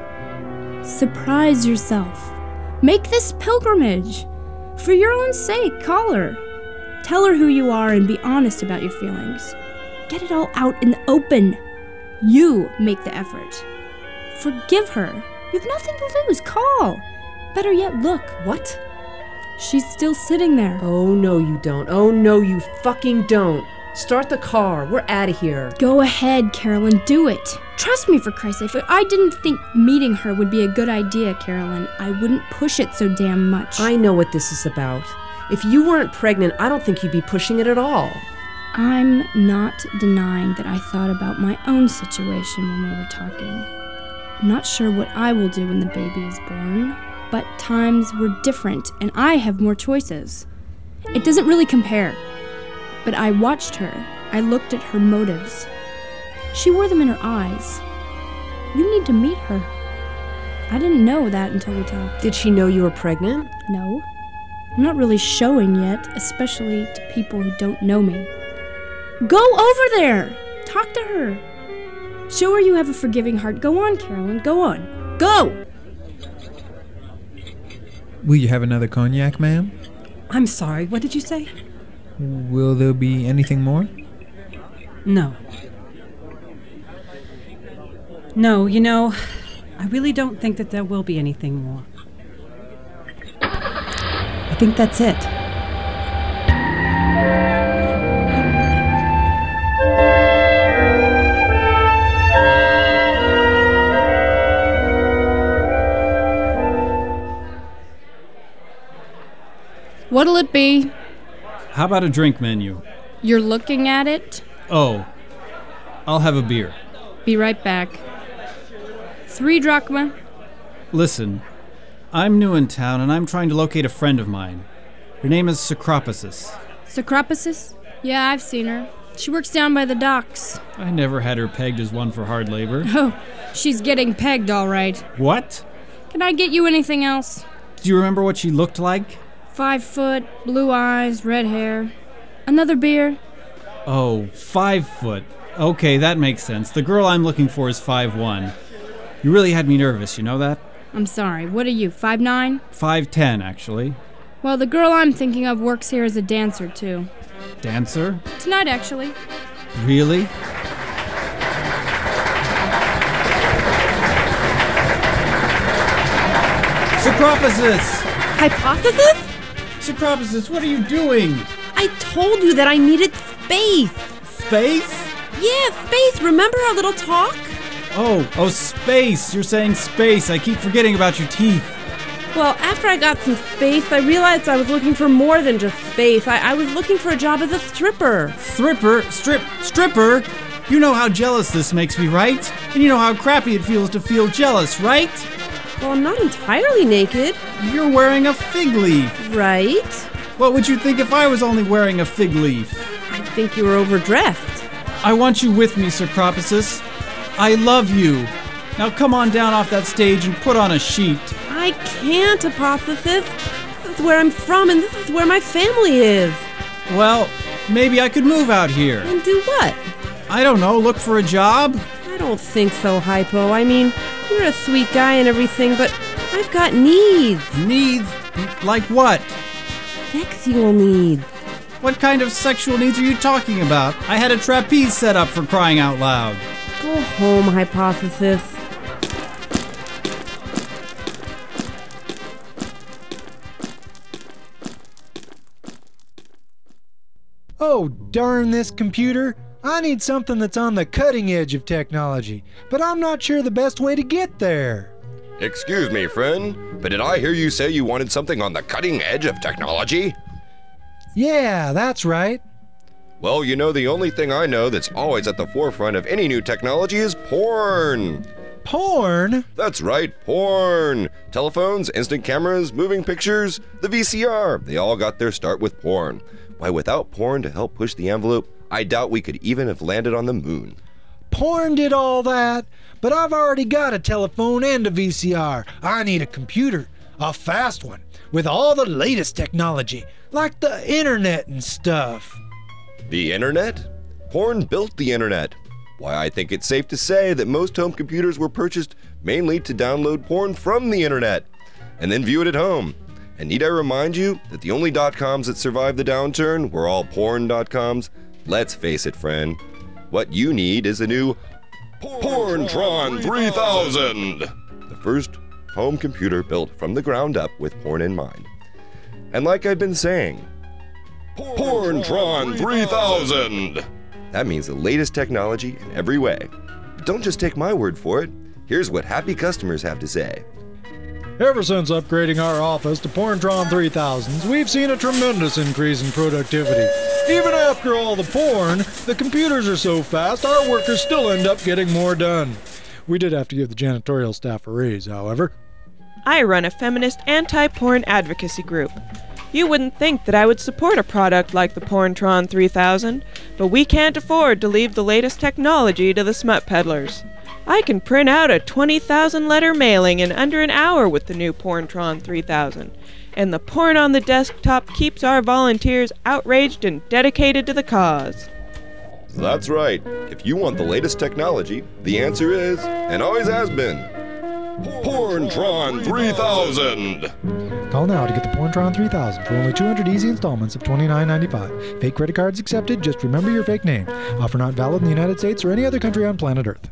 Speaker 11: Surprise yourself. Make this pilgrimage. For your own sake, call her. Tell her who you are and be honest about your feelings. Get it all out in the open. You make the effort. Forgive her. You've nothing to lose. Call. Better yet, look.
Speaker 2: What?
Speaker 11: She's still sitting there.
Speaker 2: Oh, no, you don't. Oh, no, you fucking don't. Start the car. We're out of here.
Speaker 11: Go ahead, Carolyn. Do it. Trust me, for Christ's sake. If I didn't think meeting her would be a good idea, Carolyn, I wouldn't push it so damn much.
Speaker 2: I know what this is about. If you weren't pregnant, I don't think you'd be pushing it at all.
Speaker 11: I'm not denying that I thought about my own situation when we were talking. I'm not sure what I will do when the baby is born, but times were different, and I have more choices. It doesn't really compare. But I watched her. I looked at her motives. She wore them in her eyes. You need to meet her. I didn't know that until we talked.
Speaker 2: Did she know you were pregnant?
Speaker 11: No. I'm not really showing yet, especially to people who don't know me. Go over there! Talk to her. Show her you have a forgiving heart. Go on, Carolyn. Go on. Go!
Speaker 9: Will you have another cognac, ma'am?
Speaker 10: I'm sorry, what did you say?
Speaker 9: Will there be anything more?
Speaker 10: No. No, you know, I really don't think that there will be anything more. I think that's it.
Speaker 11: What'll it be?
Speaker 4: How about a drink menu?
Speaker 11: You're looking at it?
Speaker 4: Oh, I'll have a beer.
Speaker 11: Be right back. Three drachma.
Speaker 4: Listen, I'm new in town and I'm trying to locate a friend of mine. Her name is Socroposis.
Speaker 11: Socroposis? Yeah, I've seen her. She works down by the docks.
Speaker 4: I never had her pegged as one for hard labor.
Speaker 11: Oh, she's getting pegged all right.
Speaker 4: What?
Speaker 11: Can I get you anything else?
Speaker 4: Do you remember what she looked like?
Speaker 11: Five foot, blue eyes, red hair. Another beer?
Speaker 4: Oh, five foot. Okay, that makes sense. The girl I'm looking for is five one. You really had me nervous, you know that?
Speaker 11: I'm sorry, what are you, five nine?
Speaker 4: five ten, actually.
Speaker 11: Well, the girl I'm thinking of works here as a dancer, too.
Speaker 4: Dancer?
Speaker 11: Tonight, actually.
Speaker 4: Really? Socroposis!
Speaker 14: Hypothesis?
Speaker 4: Socroposis, what are you doing?
Speaker 14: I told you that I needed space.
Speaker 4: Space?
Speaker 14: Yeah, space. Remember our little talk?
Speaker 4: Oh, oh, space. You're saying space. I keep forgetting about your teeth.
Speaker 14: Well, after I got some space, I realized I was looking for more than just space. I, I was looking for a job as a stripper.
Speaker 4: Stripper? Strip? Stripper? You know how jealous this makes me, right? And you know how crappy it feels to feel jealous, right?
Speaker 14: Well, I'm not entirely naked.
Speaker 4: You're wearing a fig leaf.
Speaker 14: Right.
Speaker 4: What would you think if I was only wearing a fig leaf?
Speaker 14: I think you were overdressed.
Speaker 4: I want you with me, Socroposis. I love you. Now come on down off that stage and put on a sheet.
Speaker 14: I can't, Hypothesis. This is where I'm from, and this is where my family is.
Speaker 4: Well, maybe I could move out here.
Speaker 14: And do what?
Speaker 4: I don't know, look for a job?
Speaker 14: I don't think so, Hypo. I mean, you're a sweet guy and everything, but I've got needs.
Speaker 4: Needs? Like what?
Speaker 14: Sexual needs.
Speaker 4: What kind of sexual needs are you talking about? I had a trapeze set up, for crying out loud.
Speaker 14: Go home, Hypothesis.
Speaker 12: Oh, darn this computer. I need something that's on the cutting edge of technology, but I'm not sure the best way to get there.
Speaker 15: Excuse me, friend, but did I hear you say you wanted something on the cutting edge of technology?
Speaker 12: Yeah, that's right.
Speaker 15: Well, you know, the only thing I know that's always at the forefront of any new technology is porn.
Speaker 12: Porn?
Speaker 15: That's right, porn. Telephones, instant cameras, moving pictures, the V C R, they all got their start with porn. Why, without porn to help push the envelope, I doubt we could even have landed on the moon.
Speaker 12: Porn did all that, but I've already got a telephone and a V C R. I need a computer, a fast one, with all the latest technology, like the internet and stuff.
Speaker 15: The internet? Porn built the internet. Why, I think it's safe to say that most home computers were purchased mainly to download porn from the internet and then view it at home. And need I remind you that the only dot-coms that survived the downturn were all porn dot-coms? Let's face it, friend. What you need is a new Porntron three thousand, the first home computer built from the ground up with porn in mind. And like I've been saying, Porntron three thousand. That means the latest technology in every way. But don't just take my word for it. Here's what happy customers have to say.
Speaker 12: Ever since upgrading our office to Porntron three thousands, we've seen a tremendous increase in productivity. Even after all the porn, the computers are so fast, our workers still end up getting more done. We did have to give the janitorial staff a raise, however.
Speaker 16: I run a feminist anti-porn advocacy group. You wouldn't think that I would support a product like the Porntron three thousand, but we can't afford to leave the latest technology to the smut peddlers. I can print out a twenty thousand letter mailing in under an hour with the new Porntron three thousand, and the porn on the desktop keeps our volunteers outraged and dedicated to the cause.
Speaker 15: That's right. If you want the latest technology, the answer is, and always has been, Porntron three thousand.
Speaker 12: Call now to get the Porntron three thousand for only two hundred easy installments of twenty-nine ninety-five. Fake credit cards accepted, just remember your fake name. Offer not valid in the United States or any other country on planet Earth.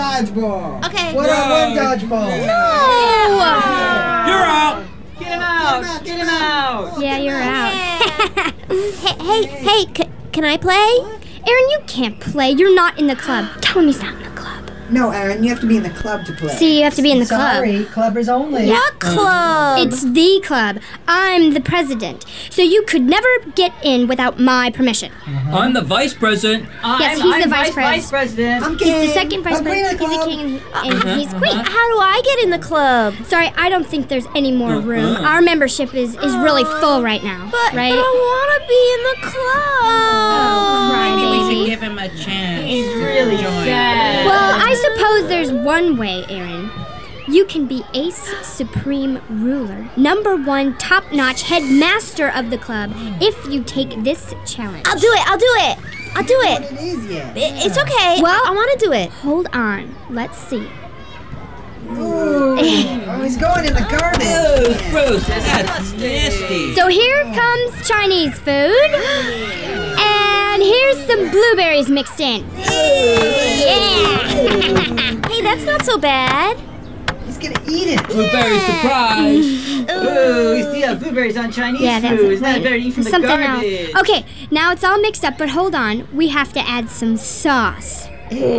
Speaker 7: Dodgeball.
Speaker 6: Okay.
Speaker 7: What up, one dodgeball?
Speaker 6: No!
Speaker 4: You're out!
Speaker 6: Get him out!
Speaker 10: out! Get him out!
Speaker 17: Yeah, you're out. hey, hey, hey, c- can I play? Aaron, you can't play. You're not in the club. Tell him he's not in the club.
Speaker 18: No, Aaron, you have to be in the club to play.
Speaker 17: See, you have to be in the
Speaker 18: Sorry,
Speaker 17: club.
Speaker 18: clubbers only.
Speaker 17: What club? It's the club. I'm the president. So you could never get in without my permission.
Speaker 19: Uh-huh. I'm the vice president.
Speaker 17: Yes,
Speaker 10: I'm,
Speaker 17: he's
Speaker 10: I'm
Speaker 17: the vice,
Speaker 10: vice,
Speaker 17: pres-
Speaker 10: vice president.
Speaker 18: I'm
Speaker 17: He's
Speaker 18: king.
Speaker 17: the second vice
Speaker 18: I'm queen
Speaker 17: president.
Speaker 18: of the
Speaker 17: He's a
Speaker 18: club.
Speaker 17: king and, and
Speaker 19: Uh-huh,
Speaker 17: he's queen.
Speaker 19: uh-huh.
Speaker 17: How do I get in the club? Sorry, I don't think there's any more
Speaker 19: Uh-uh.
Speaker 17: room. Our membership is, is really full right now. But right? I don't want to be in the club. Oh,
Speaker 20: Maybe we
Speaker 17: crybaby.
Speaker 20: should give him a chance.
Speaker 10: He's really sad.
Speaker 17: Well, I suppose there's one way, Aaron. You can be Ace Supreme Ruler, number one top-notch headmaster of the club, if you take this challenge.
Speaker 21: I'll do it. I'll do it. I'll do it.
Speaker 18: It is yet.
Speaker 21: I- It's okay.
Speaker 17: Well,
Speaker 21: I want to do it.
Speaker 17: Hold on. Let's see.
Speaker 18: Ooh. Oh, he's going in the garbage.
Speaker 20: Oh, gross. That's nasty.
Speaker 17: So here comes Chinese food. And here's some blueberries mixed in. Yeah.
Speaker 21: Hey, that's not so bad.
Speaker 18: He's gonna eat it.
Speaker 19: Blueberry surprise.
Speaker 10: Ooh, we still have blueberries on Chinese
Speaker 17: Yeah, that's
Speaker 10: food.
Speaker 17: it.
Speaker 10: It's not
Speaker 17: Wait,
Speaker 10: better to eat from the
Speaker 17: something
Speaker 10: garbage.
Speaker 17: else. Okay, now it's all mixed up, but hold on. We have to add some sauce.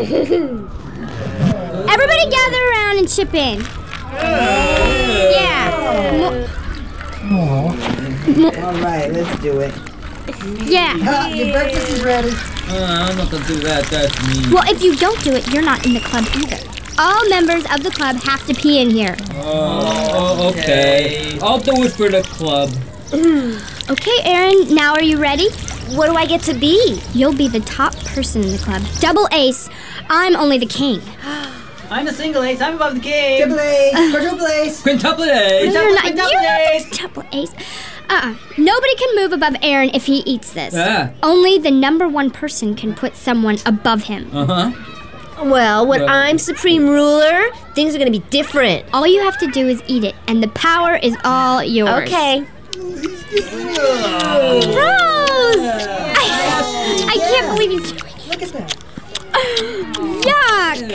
Speaker 17: Everybody gather around and chip in. Yeah. Mo-
Speaker 18: All right, let's do it.
Speaker 17: yeah.
Speaker 18: Ah, your breakfast is ready.
Speaker 19: Uh, I'm not gonna do that. That's me.
Speaker 17: Well, if you don't do it, you're not in the club either. All members of the club have to pee in here.
Speaker 19: Oh, okay. I'll do it for the club.
Speaker 17: Okay, Aaron, now are you ready?
Speaker 21: What do I get to be?
Speaker 17: You'll be the top person in the club. Double ace. I'm only the king.
Speaker 10: I'm a single ace. I'm above the king.
Speaker 18: Triple ace, quadruple ace.
Speaker 19: Quintuple
Speaker 17: No,
Speaker 19: ace.
Speaker 17: you're not.
Speaker 10: Quintuple
Speaker 17: You're not
Speaker 10: ace.
Speaker 17: the double ace. Uh-uh. Nobody can move above Aaron if he eats this.
Speaker 19: Ah.
Speaker 17: Only the number one person can put someone above him.
Speaker 19: Uh-huh.
Speaker 21: Well, when
Speaker 19: Well-
Speaker 21: I'm supreme ruler, things are gonna be different.
Speaker 17: All you have to do is eat it, and the power is all yours.
Speaker 21: Okay.
Speaker 17: Gross! I, I can't believe he's doing it.
Speaker 18: Look at that.
Speaker 17: Yuck!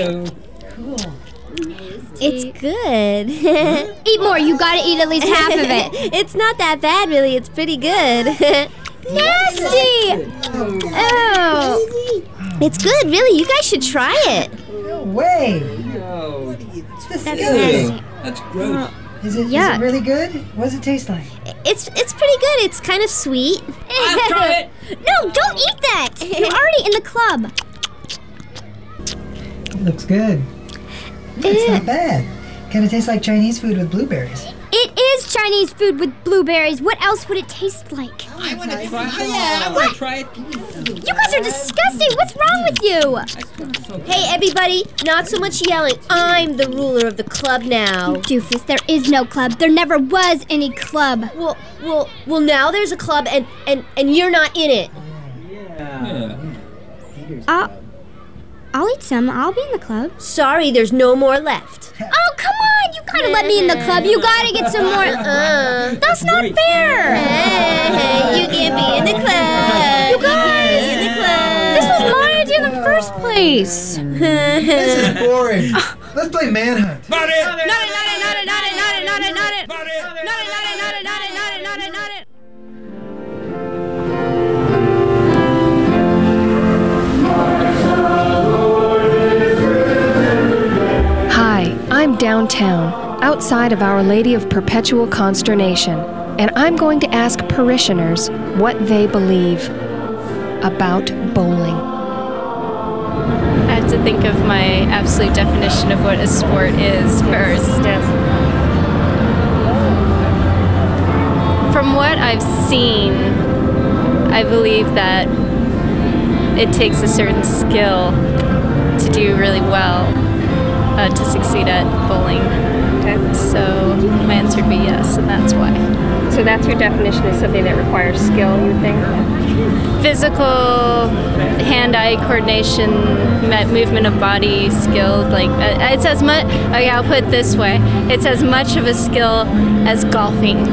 Speaker 21: It's good.
Speaker 17: Eat more. You gotta eat at least half of it.
Speaker 21: It's not that bad, really. It's pretty good.
Speaker 17: Nasty! Oh.
Speaker 21: It's good, really. You guys should try it.
Speaker 18: No way. It's
Speaker 17: That's
Speaker 18: disgusting.
Speaker 17: nasty.
Speaker 19: That's gross.
Speaker 18: Is it, is
Speaker 17: Yuck.
Speaker 18: it really good? What does it taste like?
Speaker 21: It's it's pretty good. It's kind of sweet.
Speaker 19: I'll try it.
Speaker 17: No, don't eat that! You're already in the club.
Speaker 18: It looks good. It's not bad. Kind of tastes like Chinese food with blueberries.
Speaker 17: It is Chinese food with blueberries. What else would it taste like?
Speaker 20: I want to try it. Oh, yeah, I want to try it.
Speaker 17: You guys are disgusting. What's wrong with you?
Speaker 21: Hey, everybody, not so much yelling. I'm the ruler of the club now.
Speaker 17: Doofus, there is no club. There never was any club.
Speaker 21: Well, well, well. Now there's a club, and and and you're not in it.
Speaker 19: Yeah.
Speaker 17: I'll, I'll eat some. I'll be in the club.
Speaker 21: Sorry, there's no more left.
Speaker 17: Oh, come on. You gotta let me in the club. You gotta get some more.
Speaker 21: Uh,
Speaker 17: That's not fair.
Speaker 21: Hey, you can't be in the club.
Speaker 17: You guys.
Speaker 21: In the club.
Speaker 17: This was my idea in the first place.
Speaker 18: This is boring. Let's play Manhunt.
Speaker 19: Not it.
Speaker 17: Not it, not it, not it, not it, not it, not it, not it. Not it, not it, not it, not it, not it, not it, not it, not it.
Speaker 5: Hi, I'm downtown, outside of Our Lady of Perpetual Consternation, and I'm going to ask parishioners what they believe about bowling.
Speaker 22: I have to think of my absolute definition of what a sport is first. From what I've seen, I believe that it takes a certain skill to do really well uh, to succeed at bowling. So my answer would be yes, and that's why.
Speaker 5: So that's your definition of something that requires skill, you think?
Speaker 22: Physical, hand-eye coordination, me- movement of body, skill. Like uh, it's as much. Okay, I'll put it this way: it's as much of a skill as golfing.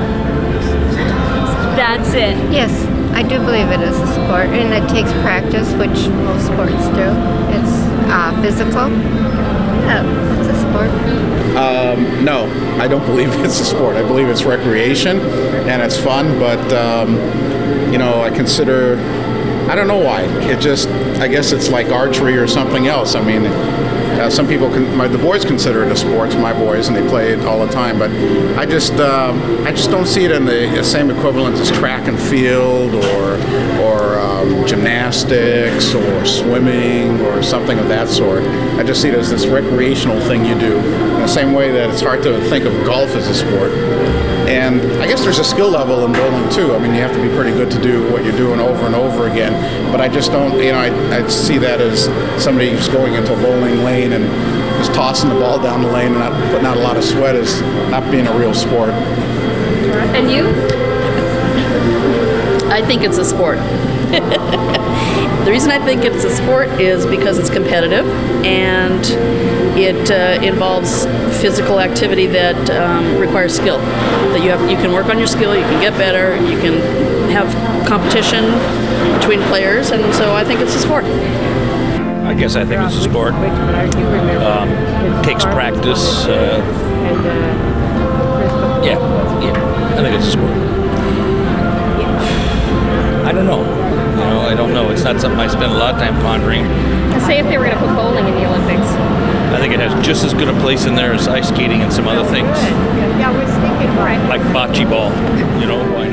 Speaker 22: That's it.
Speaker 23: Yes, I do believe it is a sport, and it takes practice, which most sports do. It's uh, physical. Yeah, it's a sport.
Speaker 1: Um, no, I don't believe it's a sport. I believe it's recreation and it's fun, but, um, you know, I consider, I don't know why. It just, I guess it's like archery or something else. I mean, uh, some people, can, my, the boys consider it a sport, my boys, and they play it all the time, but I just, um, I just don't see it in the same equivalent as track and field or, or um, gymnastics or swimming or something of that sort. I just see it as this recreational thing you do, in the same way that it's hard to think of golf as a sport. And I guess there's a skill level in bowling too. I mean, you have to be pretty good to do what you're doing over and over again. But I just don't, you know, I, I see that as somebody who's going into a bowling lane and just tossing the ball down the lane and not putting out a lot of sweat as not being a real sport.
Speaker 8: And you? I think it's a sport. The reason I think it's a sport is because it's competitive and it uh, involves physical activity that um, requires skill. That you have, you can work on your skill, you can get better, you can have competition between players, and so I think it's a sport.
Speaker 13: I guess I think it's a sport. Um, takes practice. Uh, yeah, yeah, I think it's a sport. I don't know. You know, I don't know. It's not something I spend a lot of time pondering.
Speaker 8: Say if they were going to put bowling in the Olympics.
Speaker 13: I think it has just as good a place in there as ice skating and some other things.
Speaker 8: Yeah, I was thinking, right.
Speaker 13: Like bocce ball. You know, why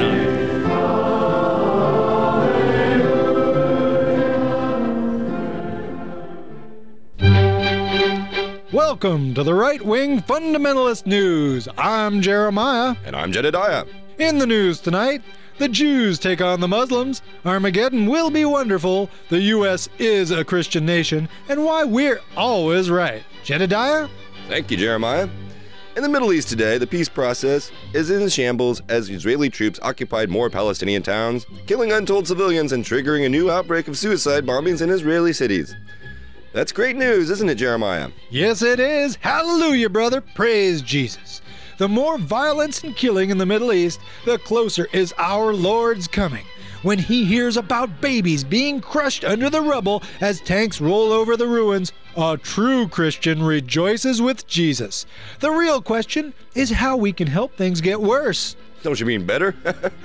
Speaker 12: not? Welcome to the Right Wing Fundamentalist News. I'm Jeremiah.
Speaker 15: And I'm Jedediah.
Speaker 12: In the news tonight, the Jews take on the Muslims, Armageddon will be wonderful, the U S is a Christian nation, and why we're always right. Jedediah?
Speaker 15: Thank you, Jeremiah. In the Middle East today, the peace process is in shambles as Israeli troops occupied more Palestinian towns, killing untold civilians and triggering a new outbreak of suicide bombings in Israeli cities. That's great news, isn't it, Jeremiah?
Speaker 12: Yes, it is. Hallelujah, brother. Praise Jesus. The more violence and killing in the Middle East, the closer is our Lord's coming. When he hears about babies being crushed under the rubble as tanks roll over the ruins, a true Christian rejoices with Jesus. The real question is how we can help things get worse.
Speaker 15: Don't you mean better?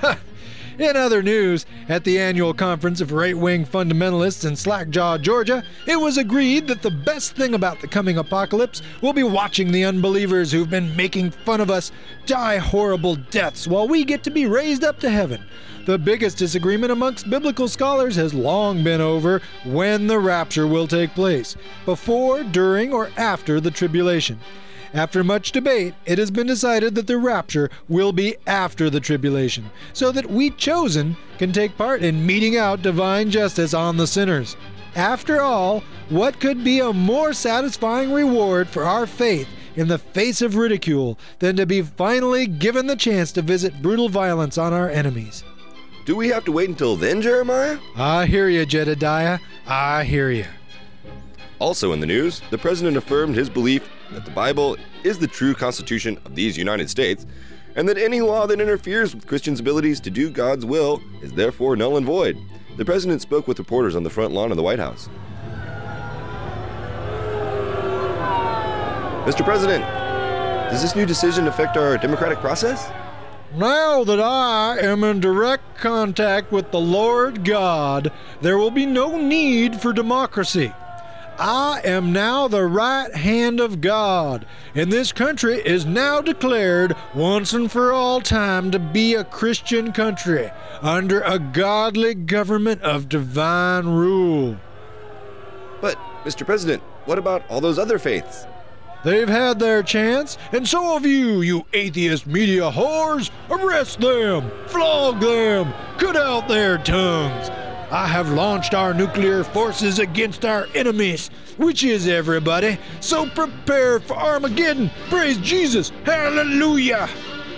Speaker 12: In other news, at the annual conference of right-wing fundamentalists in Slackjaw, Georgia, it was agreed that the best thing about the coming apocalypse will be watching the unbelievers who've been making fun of us die horrible deaths while we get to be raised up to heaven. The biggest disagreement amongst biblical scholars has long been over when the rapture will take place, before, during, or after the tribulation. After much debate, it has been decided that the rapture will be after the tribulation, so that we chosen can take part in meting out divine justice on the sinners. After all, what could be a more satisfying reward for our faith in the face of ridicule than to be finally given the chance to visit brutal violence on our enemies?
Speaker 15: Do we have to wait until then, Jeremiah?
Speaker 12: I hear you, Jedediah. I hear you.
Speaker 15: Also in the news, the president affirmed his belief that the Bible is the true constitution of these United States, and that any law that interferes with Christians' abilities to do God's will is therefore null and void. The president spoke with reporters on the front lawn of the White House. Mister President, does this new decision affect our democratic process?
Speaker 12: Now that I am in direct contact with the Lord God, there will be no need for democracy. I am now the right hand of God, and this country is now declared once and for all time to be a Christian country under a godly government of divine rule.
Speaker 15: But, Mister President, what about all those other faiths?
Speaker 12: They've had their chance, and so have you, you atheist media whores. Arrest them, flog them, cut out their tongues. I have launched our nuclear forces against our enemies, which is everybody. So prepare for Armageddon. Praise Jesus. Hallelujah.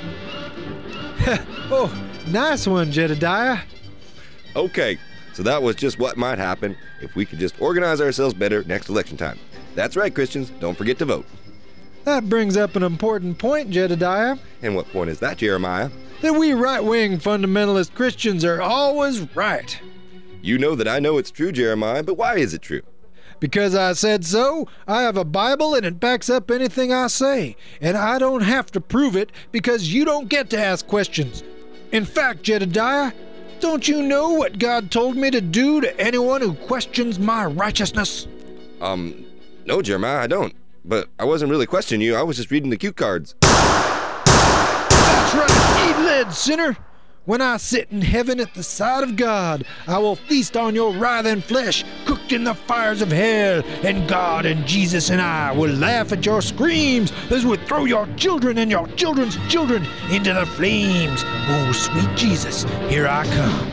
Speaker 12: Oh, nice one, Jedediah.
Speaker 15: Okay, so that was just what might happen if we could just organize ourselves better next election time. That's right, Christians. Don't forget to vote.
Speaker 12: That brings up an important point, Jedediah.
Speaker 15: And what point is that, Jeremiah?
Speaker 12: That we right-wing fundamentalist Christians are always right.
Speaker 15: You know that I know it's true, Jeremiah, but why is it true?
Speaker 12: Because I said so, I have a Bible and it backs up anything I say. And I don't have to prove it because you don't get to ask questions. In fact, Jedediah, don't you know what God told me to do to anyone who questions my righteousness?
Speaker 15: Um, no, Jeremiah, I don't. But I wasn't really questioning you. I was just reading the cue cards.
Speaker 12: That's right, eat lead, sinner. When I sit in heaven at the side of God, I will feast on your writhing flesh, cooked in the fires of hell, and God and Jesus and I will laugh at your screams as we throw your children and your children's children into the flames. Oh, sweet Jesus, here I come.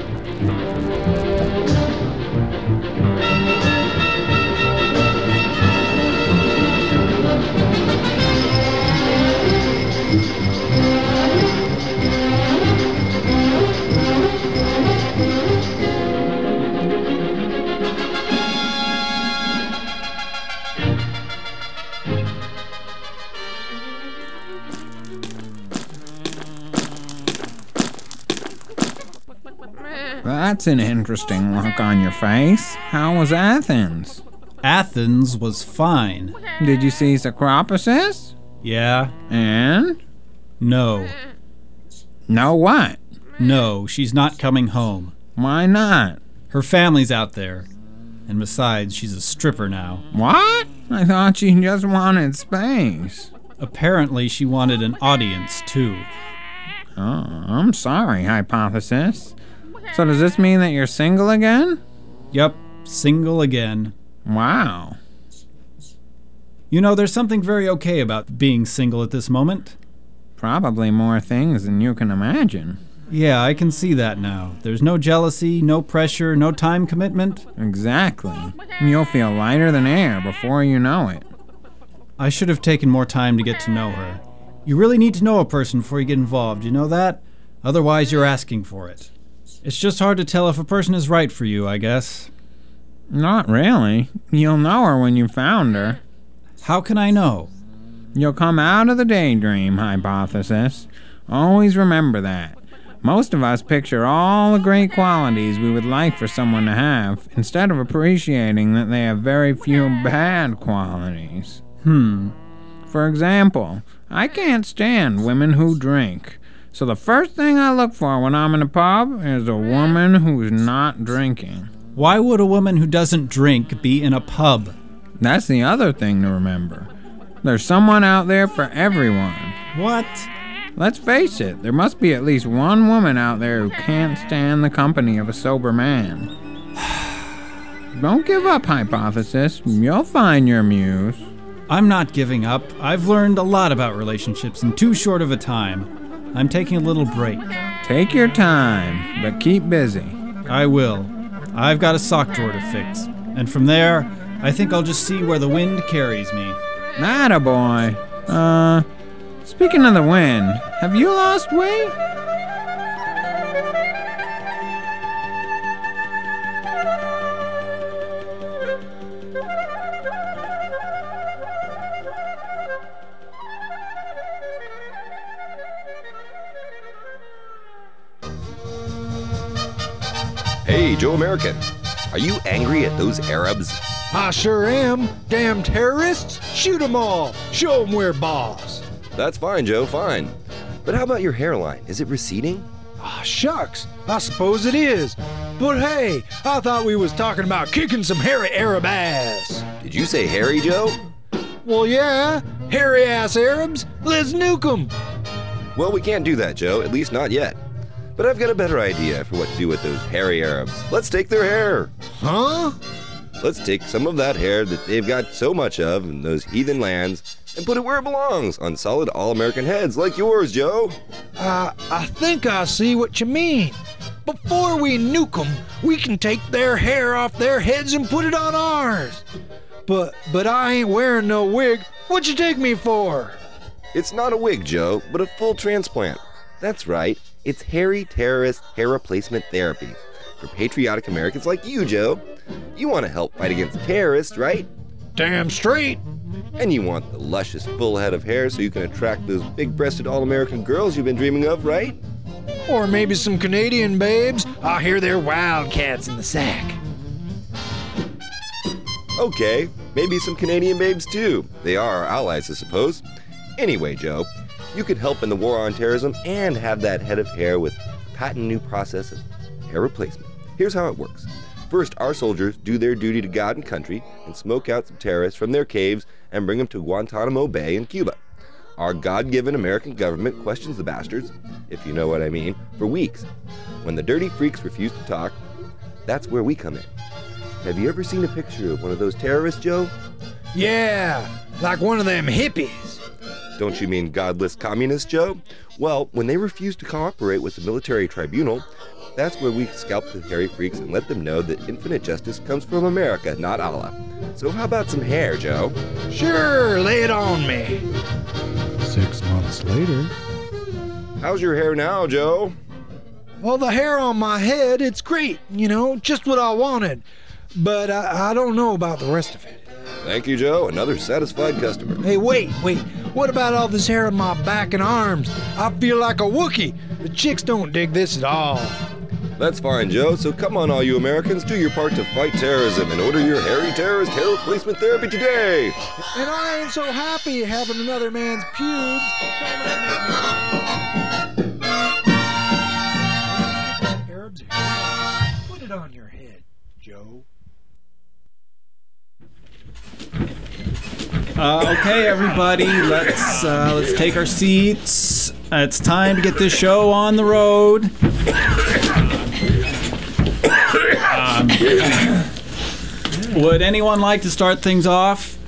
Speaker 2: That's an interesting look on your face. How was Athens?
Speaker 4: Athens was fine.
Speaker 2: Did you see Socrates?
Speaker 4: Yeah.
Speaker 2: And?
Speaker 4: No.
Speaker 2: No what?
Speaker 4: No, she's not coming home.
Speaker 2: Why not?
Speaker 4: Her family's out there. And besides, she's a stripper now.
Speaker 2: What? I thought she just wanted space.
Speaker 4: Apparently, she wanted an audience, too.
Speaker 2: Oh, I'm sorry, Hypothesis. So does this mean that you're single again?
Speaker 4: Yep, single again.
Speaker 2: Wow.
Speaker 4: You know, there's something very okay about being single at this moment.
Speaker 2: Probably more things than you can imagine.
Speaker 4: Yeah, I can see that now. There's no jealousy, no pressure, no time commitment.
Speaker 2: Exactly. You'll feel lighter than air before you know it.
Speaker 4: I should have taken more time to get to know her. You really need to know a person before you get involved, you know that? Otherwise, you're asking for it. It's just hard to tell if a person is right for you, I guess.
Speaker 2: Not really. You'll know her when you found her.
Speaker 4: How can I know?
Speaker 2: You'll come out of the daydream, Hypothesis. Always remember that. Most of us picture all the great qualities we would like for someone to have, instead of appreciating that they have very few bad qualities.
Speaker 4: Hmm.
Speaker 2: For example, I can't stand women who drink. So the first thing I look for when I'm in a pub is a woman who's not drinking.
Speaker 4: Why would a woman who doesn't drink be in a pub?
Speaker 2: That's the other thing to remember. There's someone out there for everyone.
Speaker 4: What?
Speaker 2: Let's face it, there must be at least one woman out there who can't stand the company of a sober man. Don't give up, Hypothesis. You'll find your muse.
Speaker 4: I'm not giving up. I've learned a lot about relationships in too short of a time. I'm taking a little break.
Speaker 2: Take your time, but keep busy.
Speaker 4: I will. I've got a sock drawer to fix. And from there, I think I'll just see where the wind carries me.
Speaker 2: Attaboy. Uh, speaking of the wind, have you lost weight?
Speaker 15: Hey, Joe American, are you angry at those Arabs?
Speaker 12: I sure am. Damn terrorists. Shoot 'em all. Show 'em we're boss.
Speaker 15: That's fine, Joe, fine. But how about your hairline? Is it receding?
Speaker 12: Ah, shucks. I suppose it is. But hey, I thought we was talking about kicking some hairy Arab ass.
Speaker 15: Did you say hairy, Joe?
Speaker 12: Well, yeah. Hairy ass Arabs. Let's nuke 'em.
Speaker 15: Well, we can't do that, Joe. At least not yet. But I've got a better idea for what to do with those hairy Arabs. Let's take their hair.
Speaker 12: Huh?
Speaker 15: Let's take some of that hair that they've got so much of in those heathen lands and put it where it belongs, on solid all-American heads like yours, Joe.
Speaker 12: Uh, I think I see what you mean. Before we nuke 'em, we can take their hair off their heads and put it on ours. But, but I ain't wearing no wig. What'd you take me for?
Speaker 15: It's not a wig, Joe, but a full transplant. That's right. It's hairy terrorist hair replacement therapy for patriotic Americans like you, Joe. You want to help fight against terrorists, right?
Speaker 12: Damn straight.
Speaker 15: And you want the luscious full head of hair so you can attract those big-breasted all-American girls you've been dreaming of, right?
Speaker 12: Or maybe some Canadian babes. I hear they're wildcats in the sack.
Speaker 15: Okay, maybe some Canadian babes too. They are our allies, I suppose. Anyway, Joe, you could help in the war on terrorism and have that head of hair with a patent new process of hair replacement. Here's how it works. First, our soldiers do their duty to God and country and smoke out some terrorists from their caves and bring them to Guantanamo Bay in Cuba. Our God-given American government questions the bastards, if you know what I mean, for weeks. When the dirty freaks refuse to talk, that's where we come in. Have you ever seen a picture of one of those terrorists, Joe?
Speaker 12: Yeah, like one of them hippies.
Speaker 15: Don't you mean godless communists, Joe? Well, when they refuse to cooperate with the military tribunal, that's where we scalp the hairy freaks and let them know that infinite justice comes from America, not Allah. So how about some hair, Joe?
Speaker 12: Sure, lay it on me.
Speaker 3: Six months later.
Speaker 15: How's your hair now, Joe?
Speaker 12: Well, the hair on my head, it's great, you know, just what I wanted. But I, I don't know about the rest of it.
Speaker 15: Thank you, Joe. Another satisfied customer.
Speaker 12: Hey, wait, wait. What about all this hair on my back and arms? I feel like a Wookiee. The chicks don't dig this at all.
Speaker 15: That's fine, Joe. So come on, all you Americans, do your part to fight terrorism and order your hairy terrorist hair replacement therapy today.
Speaker 12: And I ain't so happy having another man's pubes. Put it on your head, Joe.
Speaker 4: Uh, okay, everybody, let's uh, let's take our seats. Uh, it's time to get this show on the road. Um, would anyone like to start things off?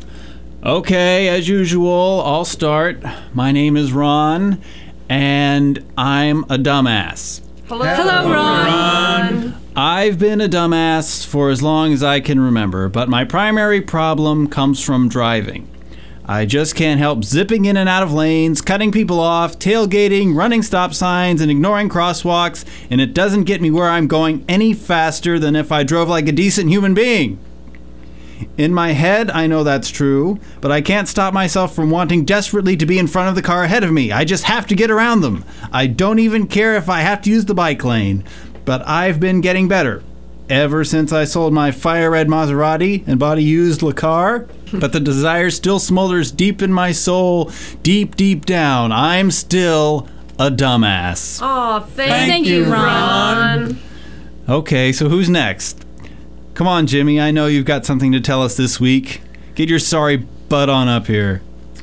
Speaker 4: Okay, as usual, I'll start. My name is Ron, and I'm a dumbass.
Speaker 14: Hello, Hello Ron. Ron.
Speaker 4: I've been a dumbass for as long as I can remember, but my primary problem comes from driving. I just can't help zipping in and out of lanes, cutting people off, tailgating, running stop signs, and ignoring crosswalks, and it doesn't get me where I'm going any faster than if I drove like a decent human being. In my head, I know that's true, but I can't stop myself from wanting desperately to be in front of the car ahead of me. I just have to get around them. I don't even care if I have to use the bike lane. But I've been getting better ever since I sold my fire red Maserati and bought a used Le Car. But the desire still smolders deep in my soul, deep, deep down. I'm still a dumbass.
Speaker 14: Aw, thank,
Speaker 4: Thank
Speaker 14: you,
Speaker 4: you,
Speaker 14: Ron.
Speaker 4: Ron. Okay, so who's next? Come on, Jimmy, I know you've got something to tell us this week. Get your sorry butt on up here.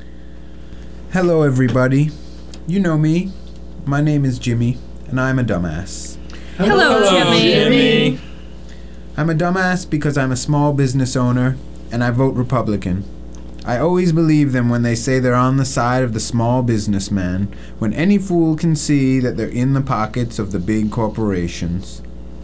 Speaker 2: Hello, everybody. You know me. My name is Jimmy, and I'm a dumbass.
Speaker 14: Hello, Hello Jimmy. Jimmy.
Speaker 2: I'm a dumbass because I'm a small business owner, and I vote Republican. I always believe them when they say they're on the side of the small businessman, when any fool can see that they're in the pockets of the big corporations.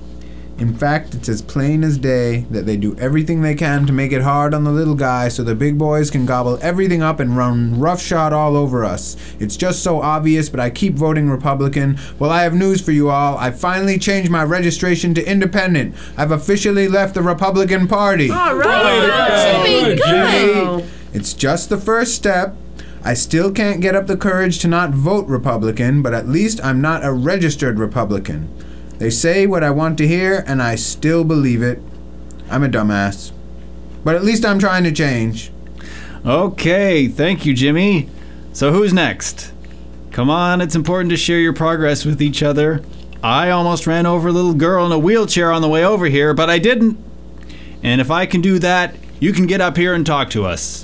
Speaker 2: In fact, it's as plain as day that they do everything they can to make it hard on the little guy so the big boys can gobble everything up and run roughshod all over us. It's just so obvious, but I keep voting Republican. Well, I have news for you all. I finally changed my registration to independent. I've officially left the Republican Party.
Speaker 14: All right. Jimmy,
Speaker 2: Jimmy, it's just the first step. I still can't get up the courage to not vote Republican, but at least I'm not a registered Republican. They say what I want to hear, and I still believe it. I'm a dumbass. But at least I'm trying to change.
Speaker 4: Okay, thank you, Jimmy. So who's next? Come on, it's important to share your progress with each other. I almost ran over a little girl in a wheelchair on the way over here, but I didn't. And if I can do that, you can get up here and talk to us.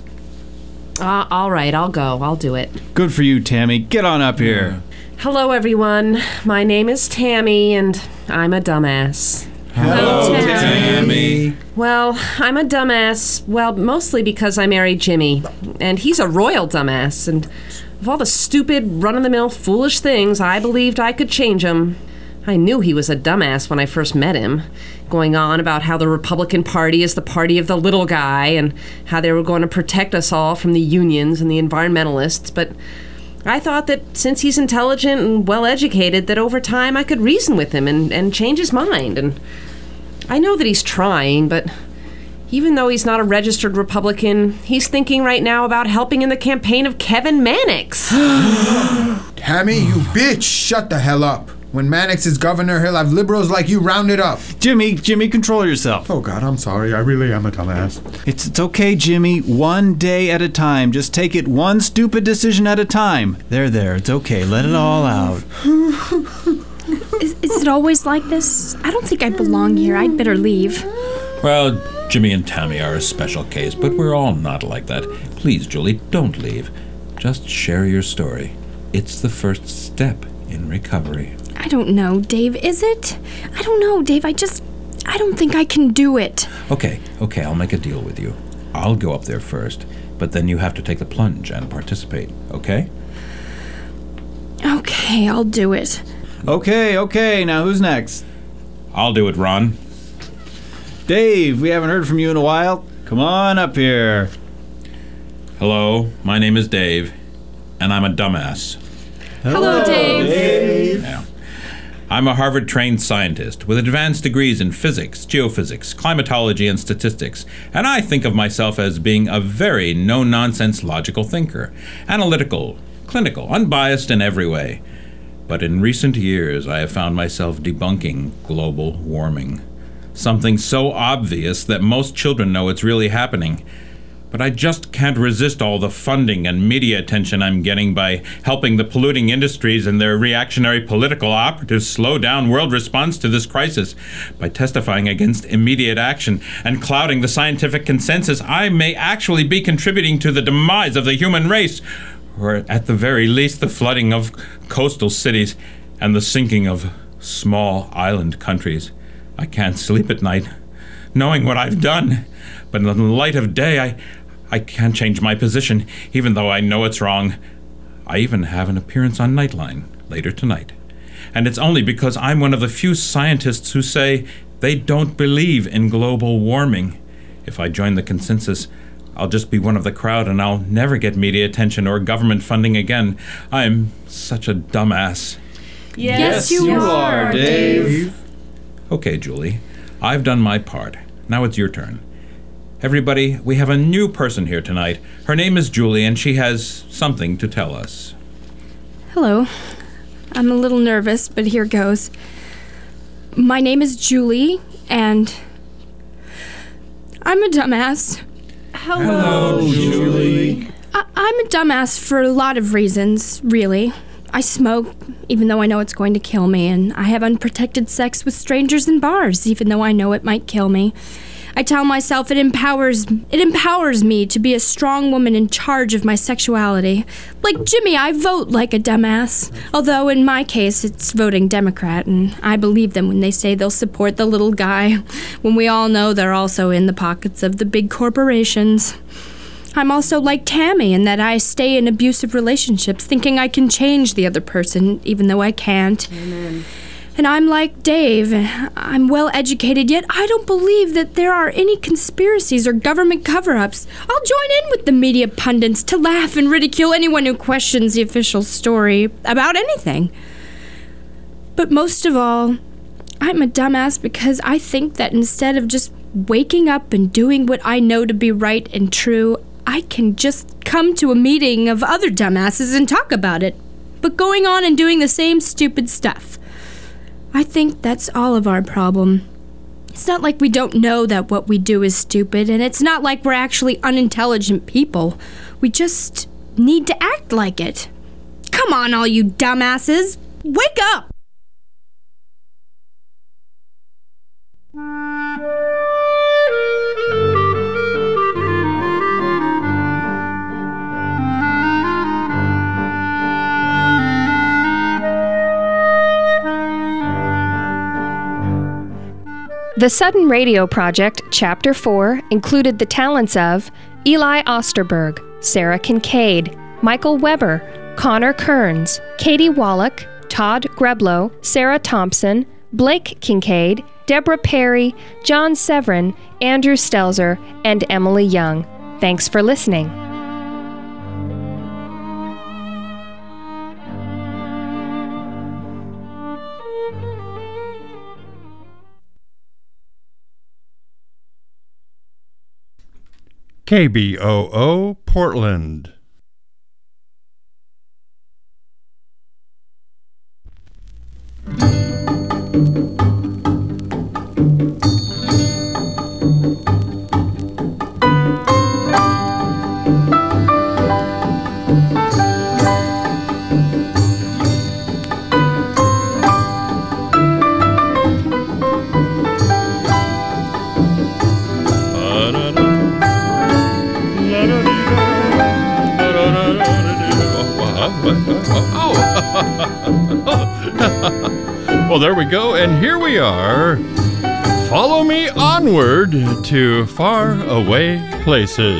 Speaker 9: Uh, all right, I'll go. I'll do it.
Speaker 4: Good for you, Tammy. Get on up here.
Speaker 9: Hello, everyone. My name is Tammy, and I'm a dumbass.
Speaker 2: Hello, Tammy.
Speaker 9: Well, I'm a dumbass, well, mostly because I married Jimmy, and he's a royal dumbass, and of all the stupid, run-of-the-mill, foolish things, I believed I could change him. I knew he was a dumbass when I first met him, going on about how the Republican Party is the party of the little guy, and how they were going to protect us all from the unions and the environmentalists, but I thought that since he's intelligent and well-educated, that over time I could reason with him and, and change his mind. And I know that he's trying, but even though he's not a registered Republican, he's thinking right now about helping in the campaign of Kevin Mannix.
Speaker 2: Tammy, you bitch! Shut the hell up. When Mannix is governor, he'll have liberals like you rounded up.
Speaker 4: Jimmy, Jimmy, control yourself.
Speaker 3: Oh, God, I'm sorry. I really am a dumbass.
Speaker 4: It's, it's okay, Jimmy. One day at a time. Just take it one stupid decision at a time. There, there. It's okay. Let it all out.
Speaker 7: Is, is it always like this? I don't think I belong here. I'd better leave.
Speaker 13: Well, Jimmy and Tammy are a special case, but we're all not like that. Please, Julie, don't leave. Just share your story. It's the first step in recovery.
Speaker 7: I don't know, Dave. Is it? I don't know, Dave. I just... I don't think I can do it.
Speaker 13: Okay, okay, I'll make a deal with you. I'll go up there first, but then you have to take the plunge and participate, okay?
Speaker 7: Okay, I'll do it.
Speaker 4: Okay, okay. Now who's next?
Speaker 13: I'll do it, Ron.
Speaker 4: Dave, we haven't heard from you in a while. Come on up here.
Speaker 13: Hello, my name is Dave, and I'm a dumbass.
Speaker 7: Hello, Dave.
Speaker 4: Dave.
Speaker 13: Yeah. I'm a Harvard-trained scientist with advanced degrees in physics, geophysics, climatology, and statistics, and I think of myself as being a very no-nonsense logical thinker, analytical, clinical, unbiased in every way. But in recent years, I have found myself debunking global warming. Something so obvious that most children know it's really happening. But I just can't resist all the funding and media attention I'm getting by helping the polluting industries and their reactionary political operatives slow down world response to this crisis. By testifying against immediate action and clouding the scientific consensus, I may actually be contributing to the demise of the human race, or at the very least the flooding of coastal cities and the sinking of small island countries. I can't sleep at night, knowing what I've done. But in the light of day, I, I can't change my position, even though I know it's wrong. I even have an appearance on Nightline later tonight. And it's only because I'm one of the few scientists who say they don't believe in global warming. If I join the consensus, I'll just be one of the crowd and I'll never get media attention or government funding again. I'm such a dumbass.
Speaker 9: Yes,
Speaker 4: yes you, you are, Dave. Dave.
Speaker 13: Okay, Julie, I've done my part. Now it's your turn. Everybody, we have a new person here tonight. Her name is Julie, and she has something to tell us.
Speaker 7: Hello. I'm a little nervous, but here goes. My name is Julie, and I'm a dumbass.
Speaker 9: Hello,
Speaker 4: Hello Julie.
Speaker 7: I- I'm a dumbass for a lot of reasons, really. I smoke, even though I know it's going to kill me, and I have unprotected sex with strangers in bars, even though I know it might kill me. I tell myself it empowers it empowers me to be a strong woman in charge of my sexuality. Like Jimmy, I vote like a dumbass. Although in my case, it's voting Democrat, and I believe them when they say they'll support the little guy, when we all know they're also in the pockets of the big corporations. I'm also like Tammy in that I stay in abusive relationships thinking I can change the other person, even though I can't.
Speaker 9: Amen.
Speaker 7: And I'm like Dave. I'm well educated, yet I don't believe that there are any conspiracies or government cover-ups. I'll join in with the media pundits to laugh and ridicule anyone who questions the official story about anything. But most of all, I'm a dumbass because I think that instead of just waking up and doing what I know to be right and true, I can just come to a meeting of other dumbasses and talk about it, but going on and doing the same stupid stuff. I think that's all of our problem. It's not like we don't know that what we do is stupid, and it's not like we're actually unintelligent people. We just need to act like it. Come on, all you dumbasses! Wake up!
Speaker 5: The Sudden Radio Project, Chapter four, included the talents of Eli Osterberg, Sarah Kincaid, Michael Weber, Connor Kearns, Katie Wallach, Todd Greblow, Sarah Thompson, Blake Kincaid, Deborah Perry, John Severin, Andrew Stelzer, and Emily Young. Thanks for listening.
Speaker 3: K B O O Portland. Well, there we go, and here we are. Follow me onward to far away places.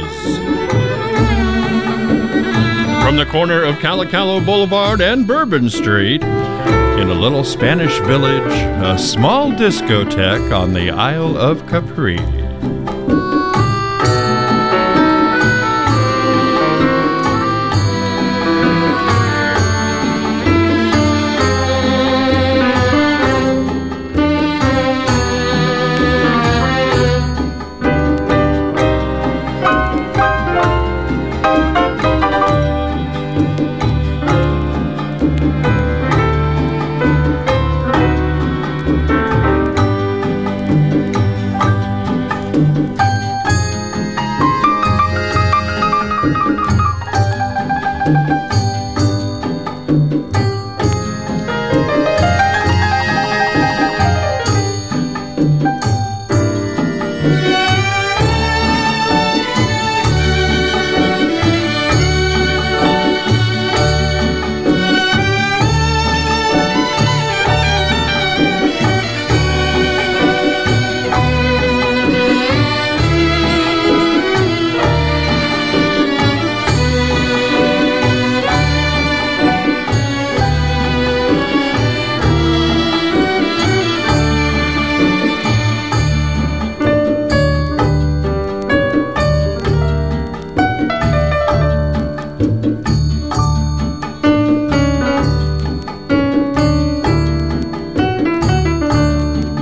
Speaker 3: From the corner of Calacalo Boulevard and Bourbon Street, in a little Spanish village, a small discotheque on the Isle of Capri.